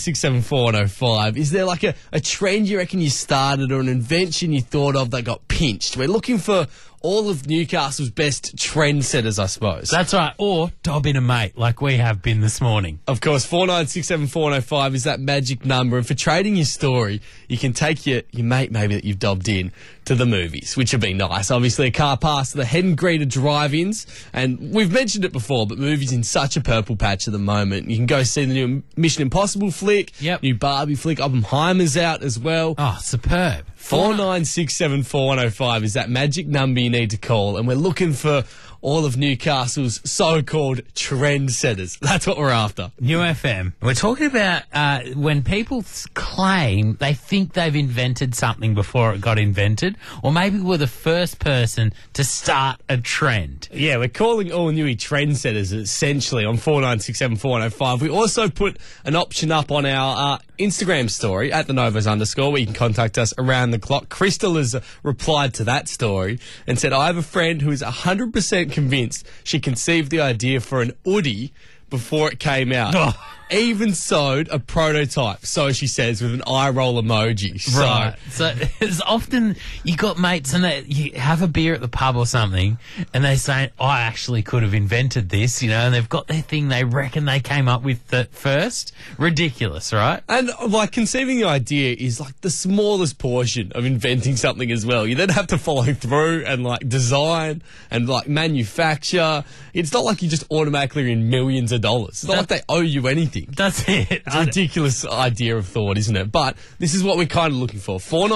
49674105. Is there a trend you reckon you started or an invention you thought of that got pinched? We're looking for all of Newcastle's best trendsetters, I suppose. That's right. Or dob in a mate like we have been this morning. Of course, 49674105 is that magic number. And for trading your story, you can take your mate maybe that you've dobbed in to the movies, which would be nice. Obviously, a car pass to the Head and Greeter drive-ins. And we've mentioned it before, but movies in such a purple patch at the moment. You can go see the new Mission Impossible flick, new Barbie flick. Oppenheimer's out as well. Oh, superb. 49674105 is that magic number you need to call, and we're looking for all of Newcastle's so-called trendsetters. That's what we're after. New FM. We're talking about when people claim they think they've invented something before it got invented, or maybe we're the first person to start a trend. Yeah, we're calling all Newy trendsetters, essentially, on 49674105. We also put an option up on our Instagram story, at the Novos _ where you can contact us around the clock. Crystal has replied to that story and said, I have a friend who is 100% convinced she conceived the idea for an Oodie before it came out. even sewed a prototype, so she says, with an eye roll emoji. Right. So it's often you got mates and you have a beer at the pub or something and they say, I actually could have invented this, and they've got their thing they reckon they came up with it first. Ridiculous, right? And, conceiving the idea is, the smallest portion of inventing something as well. You then have to follow through and, design and, manufacture. It's not like you just automatically win millions of dollars. It's not like they owe you anything. That's it. It's a ridiculous idea of thought, isn't it? But this is what we're kind of looking for.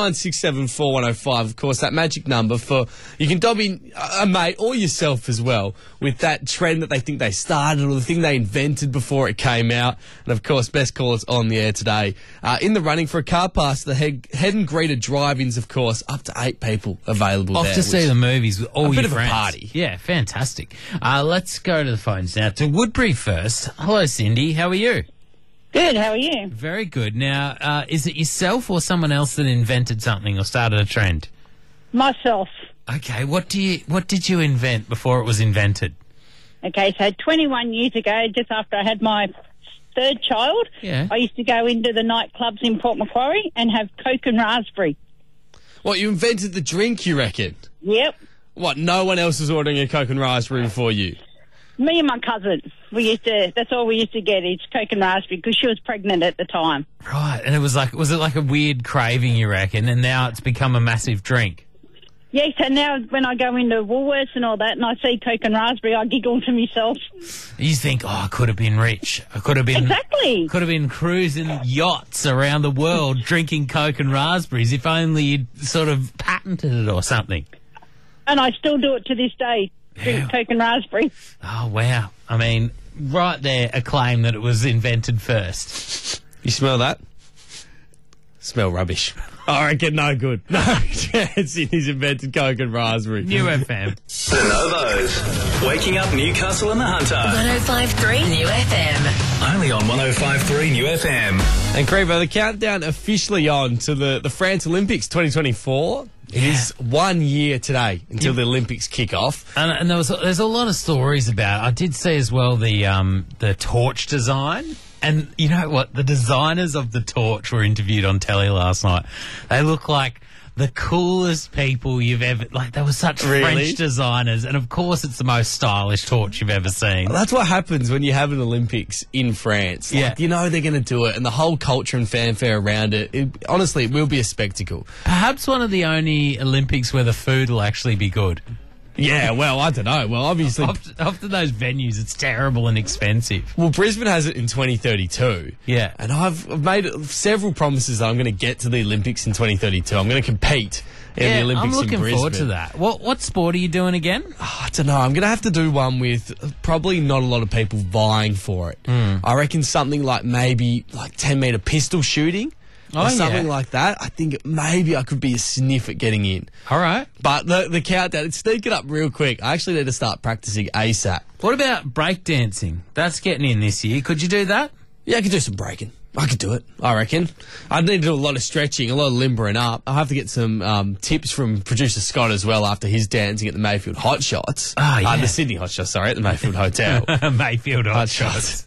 49674105, of course, that magic number for, you can dob in a mate or yourself as well with that trend that they think they started or the thing they invented before it came out. And, of course, best callers on the air today. In the running for a car pass, the Head and Greeter drive-ins, of course, up to 8 people available Off there. to see the movies with all your bit friends. of a party. Yeah, fantastic. Let's go to the phones now. To Woodbury first. Hello, Cindy. How are you? Good, how are you? Very good. Now, is it yourself or someone else that invented something or started a trend? Myself. Okay, what did you invent before it was invented? Okay, so 21 years ago, just after I had my third child, I used to go into the nightclubs in Port Macquarie and have Coke and raspberry. What, you invented the drink, you reckon? Yep. What, no one else was ordering a Coke and raspberry before you? Me and my cousin, that's all we used to get is Coke and raspberry because she was pregnant at the time. Right, and was it like a weird craving, you reckon, and now it's become a massive drink? Yeah, so now when I go into Woolworths and all that and I see Coke and raspberry, I giggle to myself. You think, I could have been rich. I could have been... Exactly. Could have been cruising yachts around the world drinking Coke and raspberries if only you'd sort of patented it or something. And I still do it to this day, drink Coke and raspberry. Oh, wow. I mean, right there, a claim that it was invented first. You smell that? Smell rubbish. I reckon no good. No chance in his invented Coke and raspberry. New FM. The Novos. Waking up Newcastle and the Hunter. 105.3 New FM. Only on 105.3 New FM. And Crevo, the countdown officially on to the France Olympics 2024. It is 1 year today until the Olympics kick off. And there's a lot of stories about it. I did see as well the torch design. And you know what? The designers of the torch were interviewed on telly last night. They look like the coolest people you've ever... they were such French designers. And, of course, it's the most stylish torch you've ever seen. Well, that's what happens when you have an Olympics in France. You know they're going to do it, and the whole culture and fanfare around it. Honestly, it will be a spectacle. Perhaps one of the only Olympics where the food will actually be good. Yeah, well, I don't know. Well, obviously... Often those venues, it's terrible and expensive. Well, Brisbane has it in 2032. Yeah. And I've made several promises that I'm going to get to the Olympics in 2032. I'm going to compete in the Olympics in Brisbane. I'm looking forward to that. What sport are you doing again? Oh, I don't know. I'm going to have to do one with probably not a lot of people vying for it. I reckon something like maybe 10-metre pistol shooting. Or something like that. I think maybe I could be a sniff at getting in. All right. But the countdown, it's sneaking up real quick. I actually need to start practicing ASAP. What about breakdancing? That's getting in this year. Could you do that? Yeah, I could do some breaking. I could do it, I reckon. I'd need to do a lot of stretching, a lot of limbering up. I'll have to get some tips from producer Scott as well after his dancing at the Mayfield Hot Shots. Oh, yeah. The Sydney Hot Shots, sorry, at the Mayfield Hotel. Mayfield Hot Shots.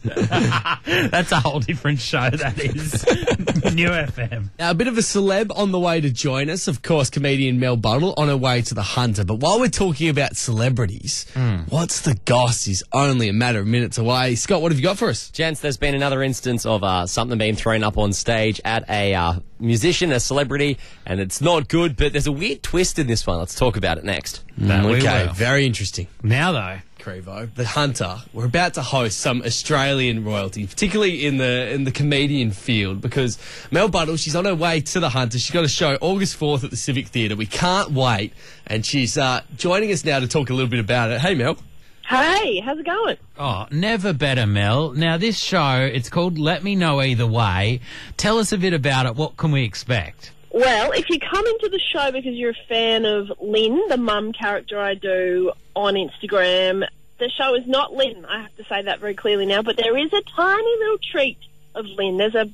That's a whole different show, that is. New FM. Now, a bit of a celeb on the way to join us. Of course, comedian Mel Buttle on her way to the Hunter. But while we're talking about celebrities, what's the goss is only a matter of minutes away. Scott, what have you got for us? Gents, there's been another instance of something being thrown up on stage at a musician, a celebrity, and it's not good, but there's a weird twist in this one. Let's talk about it next. Okay, very interesting. Now, though, Crevo, the Hunter, we're about to host some Australian royalty, particularly in the comedian field, because Mel Buttle, she's on her way to the Hunter. She's got a show August 4th at the Civic Theatre. We can't wait, and she's joining us now to talk a little bit about it. Hey, Mel. Hey, how's it going? Oh, never better, Mel. Now, this show, it's called Let Me Know Either Way. Tell us a bit about it. What can we expect? Well, if you come into the show because you're a fan of Lynn, the mum character I do on Instagram, the show is not Lynn. I have to say that very clearly now, but there is a tiny little treat of Lynn. There's a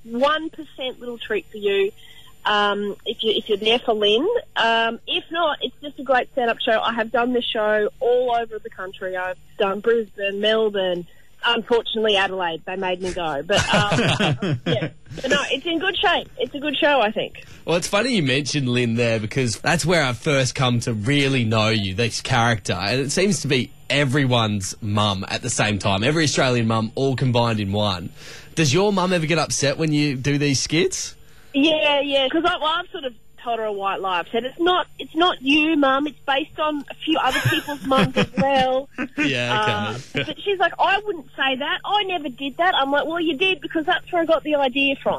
1% little treat for you if you're there for Lynn. If not, it's just a great stand-up show. I have done this show all over the country. I've done Brisbane, Melbourne, Unfortunately, Adelaide, they made me go. But, yeah. But no, it's in good shape. It's a good show, I think. Well, it's funny you mentioned Lynn there because that's where I first come to really know you, this character. And it seems to be everyone's mum at the same time. Every Australian mum all combined in one. Does your mum ever get upset when you do these skits? Yeah. Because I've sort of told her a white lie. I've said, it's not you, Mum. It's based on a few other people's mums as well. Yeah, okay. But she's like, I wouldn't say that. I never did that. I'm like, well, you did because that's where I got the idea from.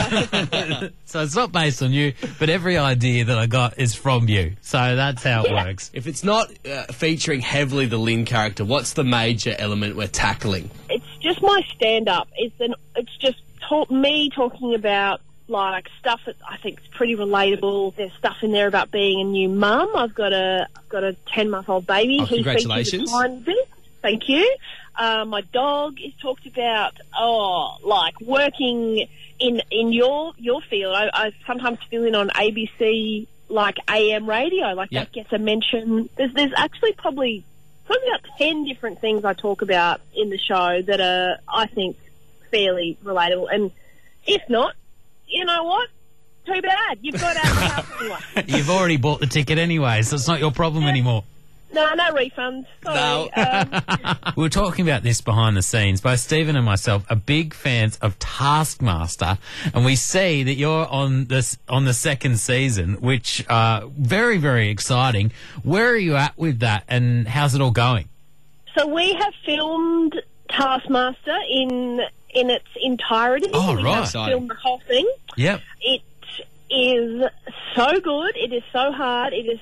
So it's not based on you, but every idea that I got is from you. So that's how it works. If it's not featuring heavily the Lynn character, what's the major element we're tackling? It's just my stand-up. It's just me talking about like stuff that I think is pretty relatable. There's stuff in there about being a new mum. I've got a 10-month-old baby. Oh, congratulations. Thank you. My dog is talked about. Like working in your field. I sometimes fill in on ABC like AM radio. Like that gets a mention. There's actually probably about 10 different things I talk about in the show that are, I think, fairly relatable. And if not, you know what? Too bad. You've got out of the house anyway. You've already bought the ticket anyway, so it's not your problem anymore. No refunds. Sorry. No. We were talking about this behind the scenes. Both Stephen and myself are big fans of Taskmaster, and we see that you're on the second season, which very, very exciting. Where are you at with that, and how's it all going? So we have filmed Taskmaster in its entirety. Oh, we right. have filmed the whole thing. Yep. It is so good. It is so hard. It is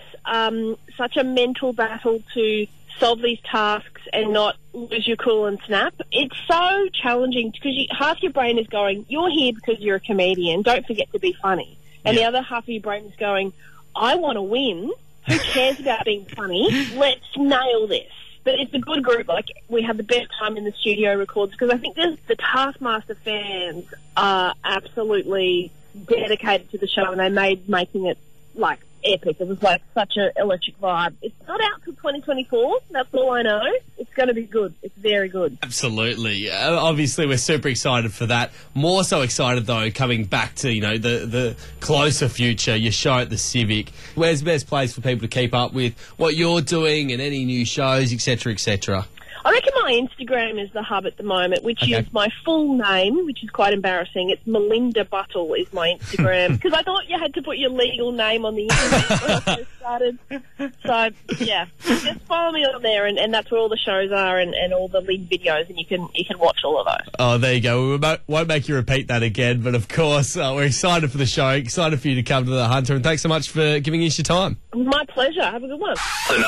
such a mental battle to solve these tasks and not lose your cool and snap. It's so challenging because half your brain is going, you're here because you're a comedian. Don't forget to be funny. And the other half of your brain is going, I want to win. Who cares about being funny? Let's nail this. But it's a good group. Like, we had the best time in the studio records because I think the Taskmaster fans are absolutely dedicated to the show, and they made making it, like, epic. It was, like, such an electric vibe. It's not out till 2024. That's all I know. It's going to be good. It's very good. Absolutely. Obviously, we're super excited for that. More so excited, though, coming back to, the closer future, your show at the Civic. Where's the best place for people to keep up with what you're doing and any new shows, etc., etc.? I reckon my Instagram is the hub at the moment, which is my full name, which is quite embarrassing. It's Melinda Buttle is my Instagram, because I thought you had to put your legal name on the internet when I first started. So, yeah, just follow me on there, and that's where all the shows are and all the lead videos, and you can watch all of those. Oh, there you go. We won't make you repeat that again, but of course, we're excited for the show, excited for you to come to the Hunter, and thanks so much for giving us your time. My pleasure. Have a good one. The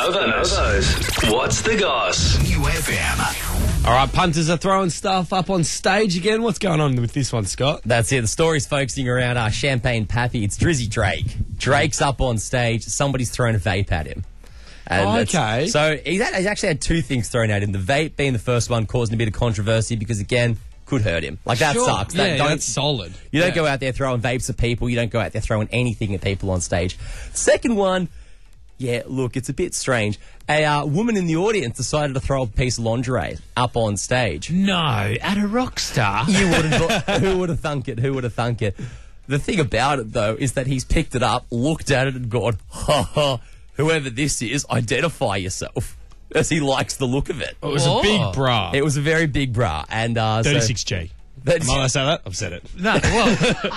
Novos. What's the goss? New FM. All right, punters are throwing stuff up on stage again. What's going on with this one, Scott? That's it. The story's focusing around our Champagne Pappy. It's Drizzy Drake. Drake's up on stage. Somebody's thrown a vape at him. And okay. So he's actually had two things thrown at him. The vape being the first one, causing a bit of controversy because, again, could hurt him. Like, that sucks. That's solid. You don't go out there throwing vapes at people. You don't go out there throwing anything at people on stage. Second one, yeah, look, it's a bit strange. A woman in the audience decided to throw a piece of lingerie up on stage. No, at a rock star? You wouldn't who would have thunk it? Who would have thunk it? The thing about it, though, is that he's picked it up, looked at it and gone, ha ha, whoever this is, identify yourself. As he likes the look of it. It was a big bra. It was a very big bra. And 36G. Am I going to say that? I've said it. No, well,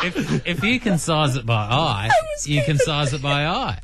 if you can size it by eye, you can size it by eye.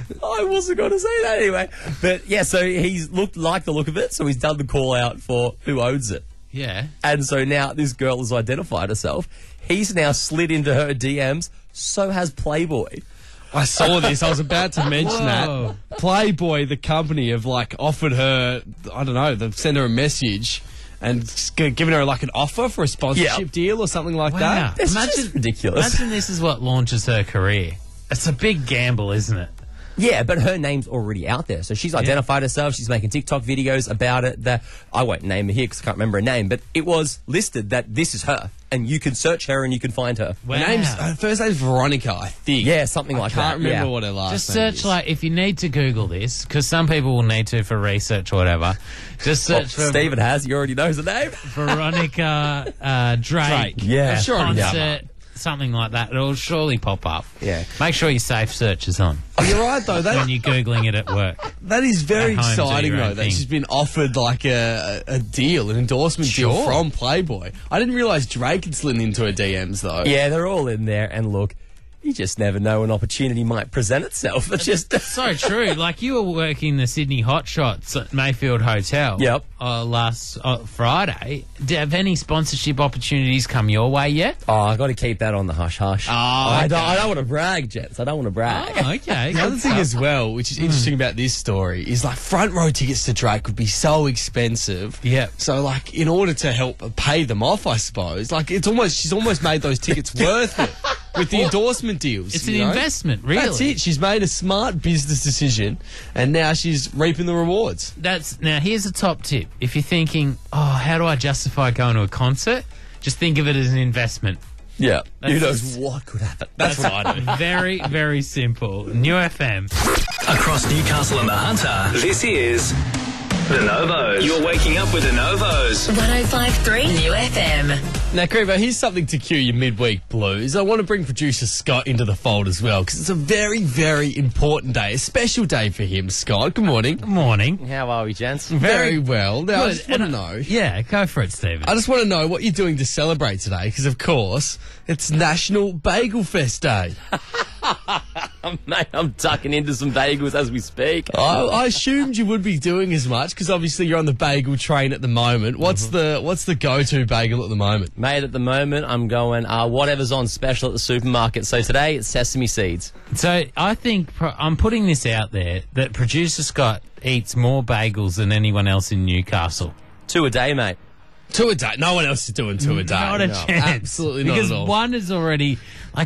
I wasn't going to say that anyway. But, yeah, so he's liked the look of it, so he's done the call out for who owns it. Yeah. And so now this girl has identified herself. He's now slid into her DMs. So has Playboy. I saw this. I was about to mention that. Playboy, the company, have, offered her, I don't know, they've sent her a message and given her, an offer for a sponsorship deal or something like that. It's just ridiculous. Imagine this is what launches her career. It's a big gamble, isn't it? Yeah, but her name's already out there. So she's identified herself. She's making TikTok videos about it. That I won't name her here because I can't remember her name. But it was listed that this is her. and you can search her and you can find her. Wow. Her first name's Veronica, I think. Yeah, something like that. I can't remember yeah. what her last Just name search, is. like, if you need to Google this, because some people will need to for research or whatever, just search for Stephen has. You already knows the name. Veronica Drake. Yeah. I'm sure I know. Concert, something like that. It'll surely pop up. Yeah. Make sure your safe search is on Oh, you're right, though. when you're Googling it at work. That is very At home, do exciting, your own though, that thing. she's been offered like a deal, an endorsement deal Sure. from Playboy. I didn't realise Drake had slid into her DMs, though. Yeah, they're all in there. And look, you just never know an opportunity might present itself. It's just So true. Like, you were working the Sydney Hot Shots at Mayfield Hotel Yep. last Friday. Have any sponsorship opportunities come your way yet? Oh, I got to keep that on the hush hush. I okay. don't want to brag, gents. I don't want to brag. Oh, okay. The other thing as well, which is interesting about this story, is like front row tickets to Drake would be so expensive. Yeah. So like, in order to help pay them off, I suppose, like she's almost made those tickets worth it with the endorsement deals. It's an you know? investment, really. That's it. She's made a smart business decision, and now she's reaping the rewards. Now, here's a top tip. If you're thinking, how do I justify going to a concert? Just think of it as an investment. Yeah. Who That's- knows what could happen? That's what I do. Very, very simple. New FM. Across Newcastle and the Hunter, this is The Novos. You're waking up with The Novos. 105.3 New FM. Now, Creevo, here's something to cue your midweek blues. I want to bring producer Scott into the fold as well, because it's a very, very important day, a special day for him, Scott. Good morning. Good morning. How are we, gents? Very well. Now, I Good. just want to know. Yeah, go for it, Stephen. I just want to know what you're doing to celebrate today, because, of course, it's National Bagel Fest Day. Mate, I'm tucking into some bagels as we speak. I assumed you would be doing as much, because obviously you're on the bagel train at the moment. What's the go-to bagel at the moment? Mate, at the moment, I'm going whatever's on special at the supermarket. So today, it's sesame seeds. So I think I'm putting this out there that producer Scott eats more bagels than anyone else in Newcastle. 2 a day, mate. 2 a day. No one else is doing 2 a day. Not a No, chance. Absolutely not because at all. one is already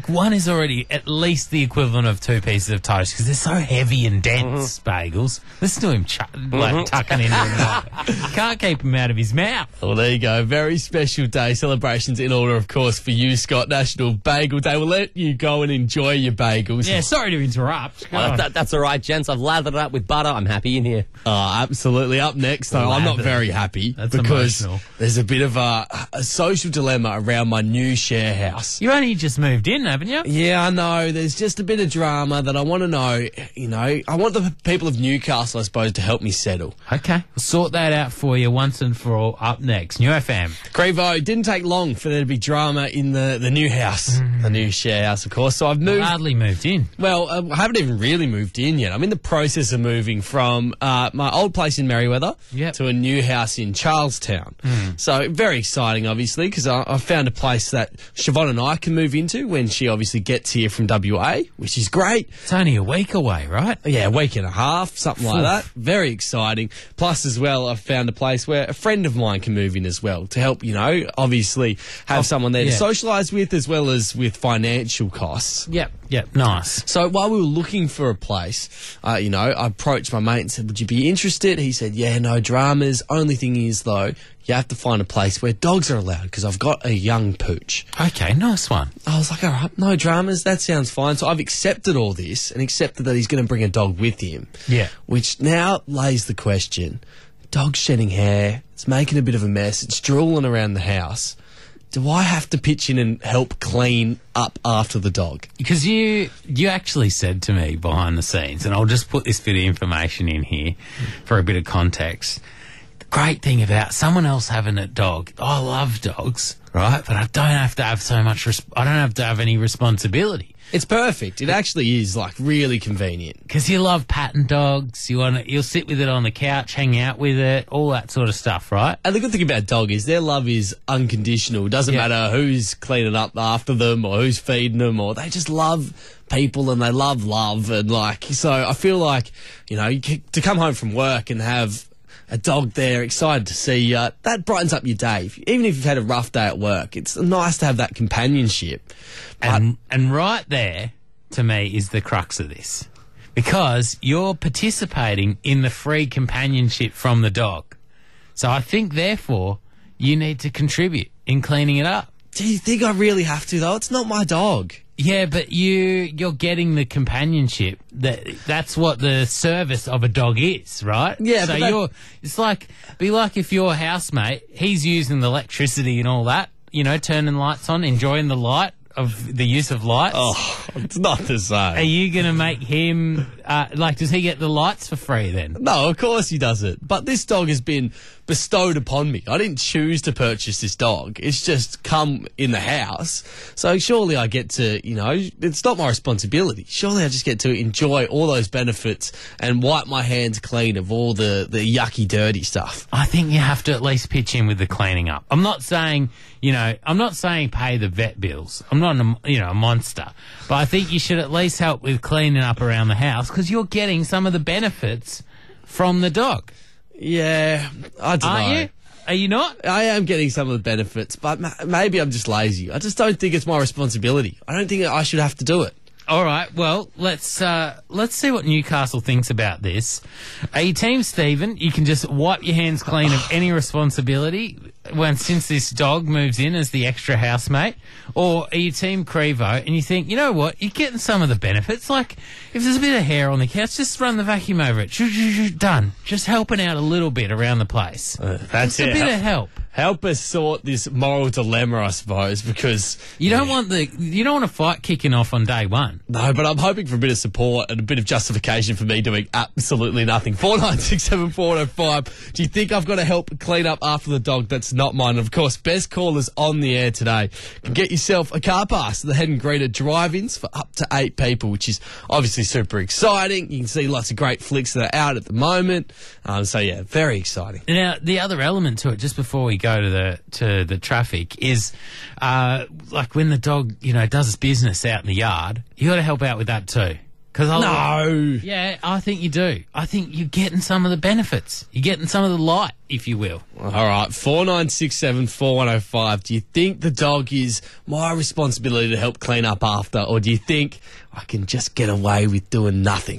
at least the equivalent of 2 pieces of toast because they're so heavy and dense, bagels. Listen to him tucking into them. Can't keep them out of his mouth. Well, there you go. Very special day. Celebrations in order, of course, for you, Scott. National Bagel Day. We'll let you go and enjoy your bagels. Yeah, sorry to interrupt. Go on. That's all right, gents. I've lathered it up with butter. I'm happy in here. Oh, absolutely. Up next, though, I'm not Lather. very happy That's because emotional. there's a bit of a social dilemma around my new share house. You only just moved in, haven't you? Yeah, I know. There's just a bit of drama that I want to know. You know, I want the people of Newcastle, I suppose, to help me settle. Okay. We'll sort that out for you once and for all up next. New FM. Crevo, it didn't take long for there to be drama in the new house, the new share house, of course. So I've moved. Hardly moved in. Well, I haven't even really moved in yet. I'm in the process of moving from my old place in Merriweather to a new house in Charlestown. So very exciting, obviously, because I found a place that Siobhan and I can move into when she obviously gets here from WA, which is great. It's only a week away, right? Yeah, a week and a half, something like that. Very exciting. Plus, as well, I've found a place where a friend of mine can move in as well to help, you know, obviously have someone there to socialise with as well as with financial costs. Yep, nice. So while we were looking for a place, you know, I approached my mate and said, would you be interested? He said, yeah, no dramas. Only thing is, though, you have to find a place where dogs are allowed because I've got a young pooch. Okay, nice one. I was like, all right, no dramas. That sounds fine. So I've accepted all this and accepted that he's going to bring a dog with him. Yeah. Which now lays the question, dog's shedding hair. It's making a bit of a mess. It's drooling around the house. Do I have to pitch in and help clean up after the dog? Because you actually said to me behind the scenes, and I'll just put this bit of information in here for a bit of context. The great thing about someone else having a dog, I love dogs, right? But I don't have to have so much, I don't have to have any responsibility. It's perfect. It actually is, like, really convenient. Because you love patting dogs, you'll sit with it on the couch, hang out with it, all that sort of stuff, right? And the good thing about dog is their love is unconditional. It doesn't matter who's cleaning up after them or who's feeding them, or they just love people and they love love. And, like, so I feel like, you know, to come home from work and have a dog there, excited to see you, that brightens up your day. Even if you've had a rough day at work, it's nice to have that companionship. And right there, to me, is the crux of this. Because you're participating in the free companionship from the dog. So I think, therefore, you need to contribute in cleaning it up. Do you think I really have to, though? It's not my dog. Yeah, but you're getting the companionship. That's what the service of a dog is, right? Yeah, so but it's like if your housemate, he's using the electricity and all that, turning lights on, enjoying the light of the use of lights. Oh, it's not the same. Are you going to make him does he get the lights for free then? No, of course he doesn't. But this dog has been bestowed upon me. I didn't choose to purchase this dog. It's just come in the house. So surely I get to, it's not my responsibility. Surely I just get to enjoy all those benefits and wipe my hands clean of all the yucky, dirty stuff. I think you have to at least pitch in with the cleaning up. I'm not saying pay the vet bills. I'm not a monster. But I think you should at least help with cleaning up around the house because you're getting some of the benefits from the dog. Yeah, I don't know. Aren't you? Are you not? I am getting some of the benefits, but maybe I'm just lazy. I just don't think it's my responsibility. I don't think I should have to do it. All right, well, let's see what Newcastle thinks about this. Are you team Stephen? You can just wipe your hands clean of any responsibility since this dog moves in as the extra housemate? Or are you team Crevo and you think, you know what, you're getting some of the benefits? Like, if there's a bit of hair on the couch, just run the vacuum over it. Done. Just helping out a little bit around the place. That's just a bit of help. Help us sort this moral dilemma, I suppose, because you don't want a fight kicking off on day one. No, but I'm hoping for a bit of support and a bit of justification for me doing absolutely nothing. 4967-405. Do you think I've got to help clean up after the dog? That's not mine. Of course, best callers on the air today can get yourself a car pass to the Head and Greeter drive-ins for up to 8 people, which is obviously super exciting. You can see lots of great flicks that are out at the moment. So yeah, very exciting. Now, the other element to it, just before we go to the traffic, is like when the dog does its business out in the yard, you got to help out with that too. Yeah, I think you do. I think you're getting some of the benefits. You're getting some of the light, if you will. All right, 4967-4105. Do you think the dog is my responsibility to help clean up after, or do you think I can just get away with doing nothing?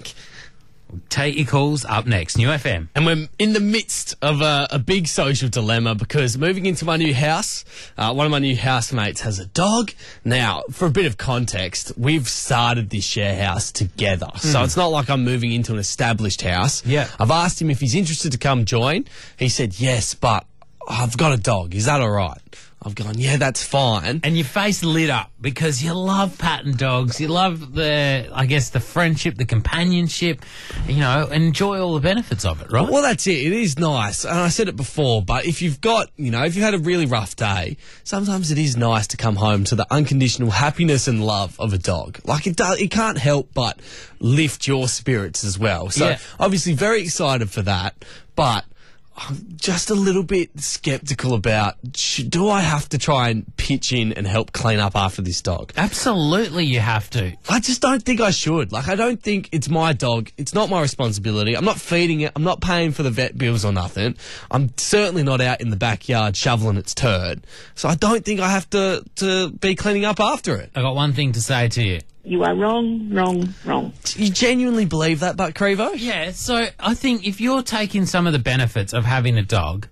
Take your calls up next. New FM. And we're in the midst of a big social dilemma because moving into my new house, one of my new housemates has a dog. Now, for a bit of context, we've started this share house together. So it's not like I'm moving into an established house. Yeah. I've asked him if he's interested to come join. He said, yes, but I've got a dog. Is that all right? I've gone, yeah, that's fine. And your face lit up because you love patting dogs. You love the friendship, the companionship, and enjoy all the benefits of it, right? Well, that's it. It is nice. And I said it before, but if you've got, if you've had a really rough day, sometimes it is nice to come home to the unconditional happiness and love of a dog. Like it can't help but lift your spirits as well. So yeah. Obviously very excited for that, but I'm just a little bit sceptical about, do I have to try and pitch in and help clean up after this dog? Absolutely you have to. I just don't think I should. I don't think it's my dog. It's not my responsibility. I'm not feeding it. I'm not paying for the vet bills or nothing. I'm certainly not out in the backyard shoveling its turd. So I don't think I have to be cleaning up after it. I got one thing to say to you. You are wrong. You genuinely believe that, but Crevo? Yeah, so I think if you're taking some of the benefits of having a dog,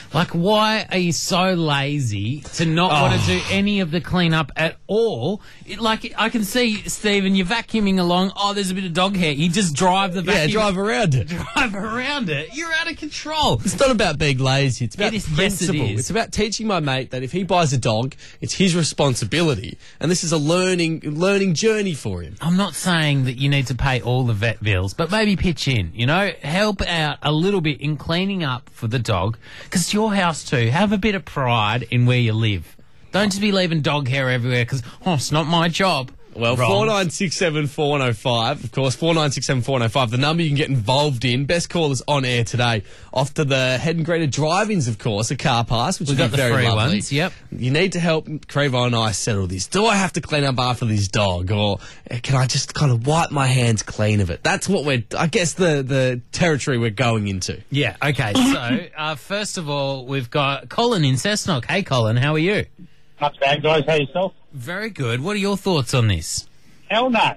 why are you so lazy to not want to do any of the cleanup at all? I can see, Stephen, you're vacuuming along. Oh, there's a bit of dog hair. You just drive the vacuum. Yeah, drive around it. Drive around it. You're out of control. It's not about being lazy. It's about principle. Yes, it is. It's about teaching my mate that if he buys a dog, it's his responsibility. And this is a learning journey for him. I'm not saying that you need to pay all the vet bills, but maybe pitch in, help out a little bit in cleaning up for the dog, because it's your house too. Have a bit of pride in where you live. Don't just be leaving dog hair everywhere because, it's not my job. Well, 4967-4105, of course, 4967-4105, the number you can get involved in. Best callers on air today. Off to the Head and Greeter drive-ins, of course, a car pass, which would be very free lovely. Ones, yep. You need to help Crevo and I settle this. Do I have to clean up after this dog, or can I just kind of wipe my hands clean of it? That's what I guess, the territory we're going into. Yeah, okay. So, first of all, we've got Colin in Cessnock. Hey, Colin, how are you? Not bad, guys. How yourself? Very good. What are your thoughts on this? Hell no.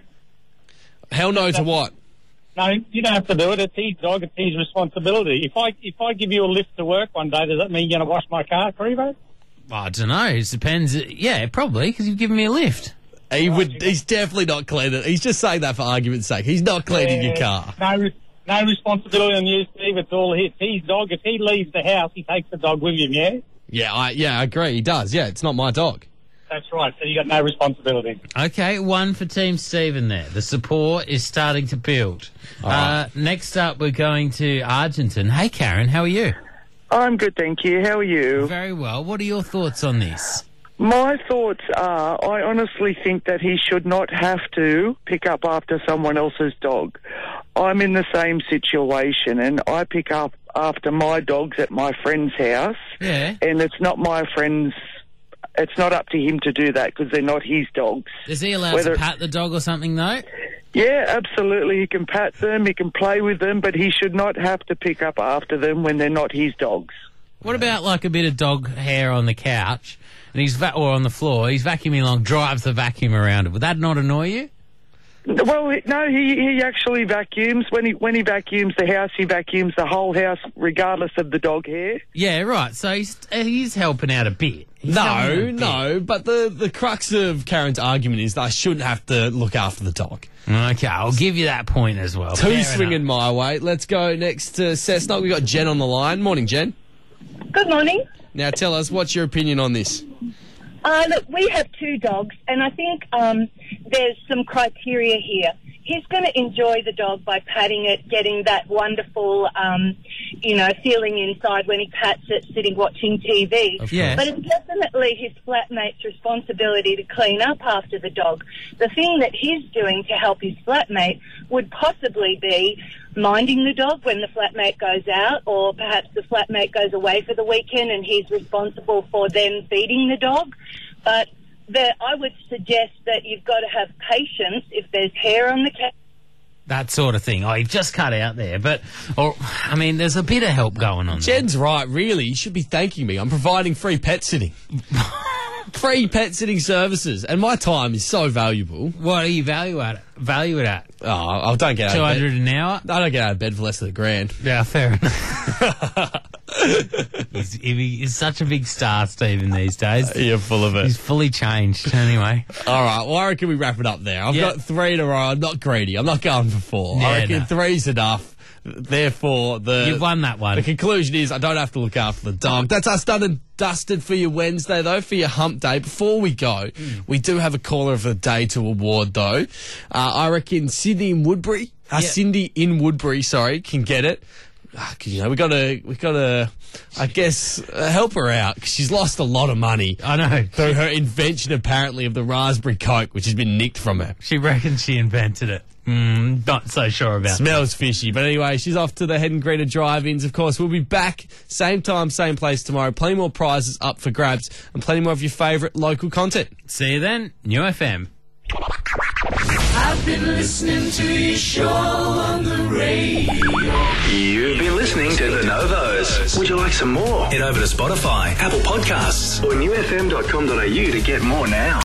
Hell no to what? No, you don't have to do it. It's his dog. It's his responsibility. If I give you a lift to work one day, does that mean you're going to wash my car, Crevo? I don't know. It depends. Yeah, probably, because you've given me a lift. He's definitely not cleaning. He's just saying that for argument's sake. He's not cleaning your car. No responsibility on you, Steve. It's all his dog. If he leaves the house, he takes the dog with him, yeah? Yeah, I agree. He does. Yeah, it's not my dog. That's right. So you got no responsibility. Okay, one for Team Stephen there. The support is starting to build. Next up, we're going to Argenton. Hey, Karen, how are you? I'm good, thank you. How are you? Very well. What are your thoughts on this? My thoughts are, I honestly think that he should not have to pick up after someone else's dog. I'm in the same situation, and I pick up after my dogs at my friend's house. Yeah. And it's not my friend's. It's not up to him to do that because they're not his dogs. Is he allowed to pat the dog or something, though? Yeah, absolutely. He can pat them, he can play with them, but he should not have to pick up after them when they're not his dogs. What about like a bit of dog hair on the couch and or on the floor? He's vacuuming along, drives the vacuum around it. Would that not annoy you? Well, no, he actually vacuums. When he vacuums the house, he vacuums the whole house regardless of the dog hair. Yeah, right. So he's helping out a bit. No, but the crux of Karen's argument is that I shouldn't have to look after the dog. Okay, I'll give you that point as well. Two swinging my way. Let's go next to Cessnock. We've got Jen on the line. Morning, Jen. Good morning. Now tell us, what's your opinion on this? Look, we have two dogs, and I think there's some criteria here. He's going to enjoy the dog by patting it, getting that wonderful, feeling inside when he pats it, sitting watching TV. Yeah. But it's definitely his flatmate's responsibility to clean up after the dog. The thing that he's doing to help his flatmate would possibly be minding the dog when the flatmate goes out, or perhaps the flatmate goes away for the weekend and he's responsible for then feeding the dog. But I would suggest that you've got to have patience if there's hair on the cat. That sort of thing. Oh, you've just cut out there. There's a bit of help going on. Jen's right, really. You should be thanking me. I'm providing free pet sitting. Free pet sitting services. And my time is so valuable. What do you value it at? Oh, I don't get out of bed. $200 an hour? I don't get out of bed for less than $1,000. Yeah, fair enough. He's such a big star, Stephen, these days. You're full of it. He's fully changed, anyway. All right, well, I reckon we wrap it up there. I've got 3 in a row. I'm not greedy. I'm not going for 4. I reckon 3's enough. Therefore, you've won that one. The conclusion is I don't have to look after the dog. That's us done and dusted for your Wednesday, though, for your hump day. Before we go, we do have a caller of the day to award, though. I reckon Cindy in Woodbury, can get it. We gotta, I guess, help her out because she's lost a lot of money. I know. Through her invention, apparently, of the raspberry Coke, which has been nicked from her. She reckons she invented it. Not so sure about Smells fishy. But anyway, she's off to the Head and Greener drive-ins. Of course, we'll be back same time, same place tomorrow. Plenty more prizes up for grabs and plenty more of your favourite local content. See you then. New FM. I've been listening to your show on the radio. You've been listening to The Novos. Would you like some more? Head over to Spotify, Apple Podcasts, or newfm.com.au to get more now.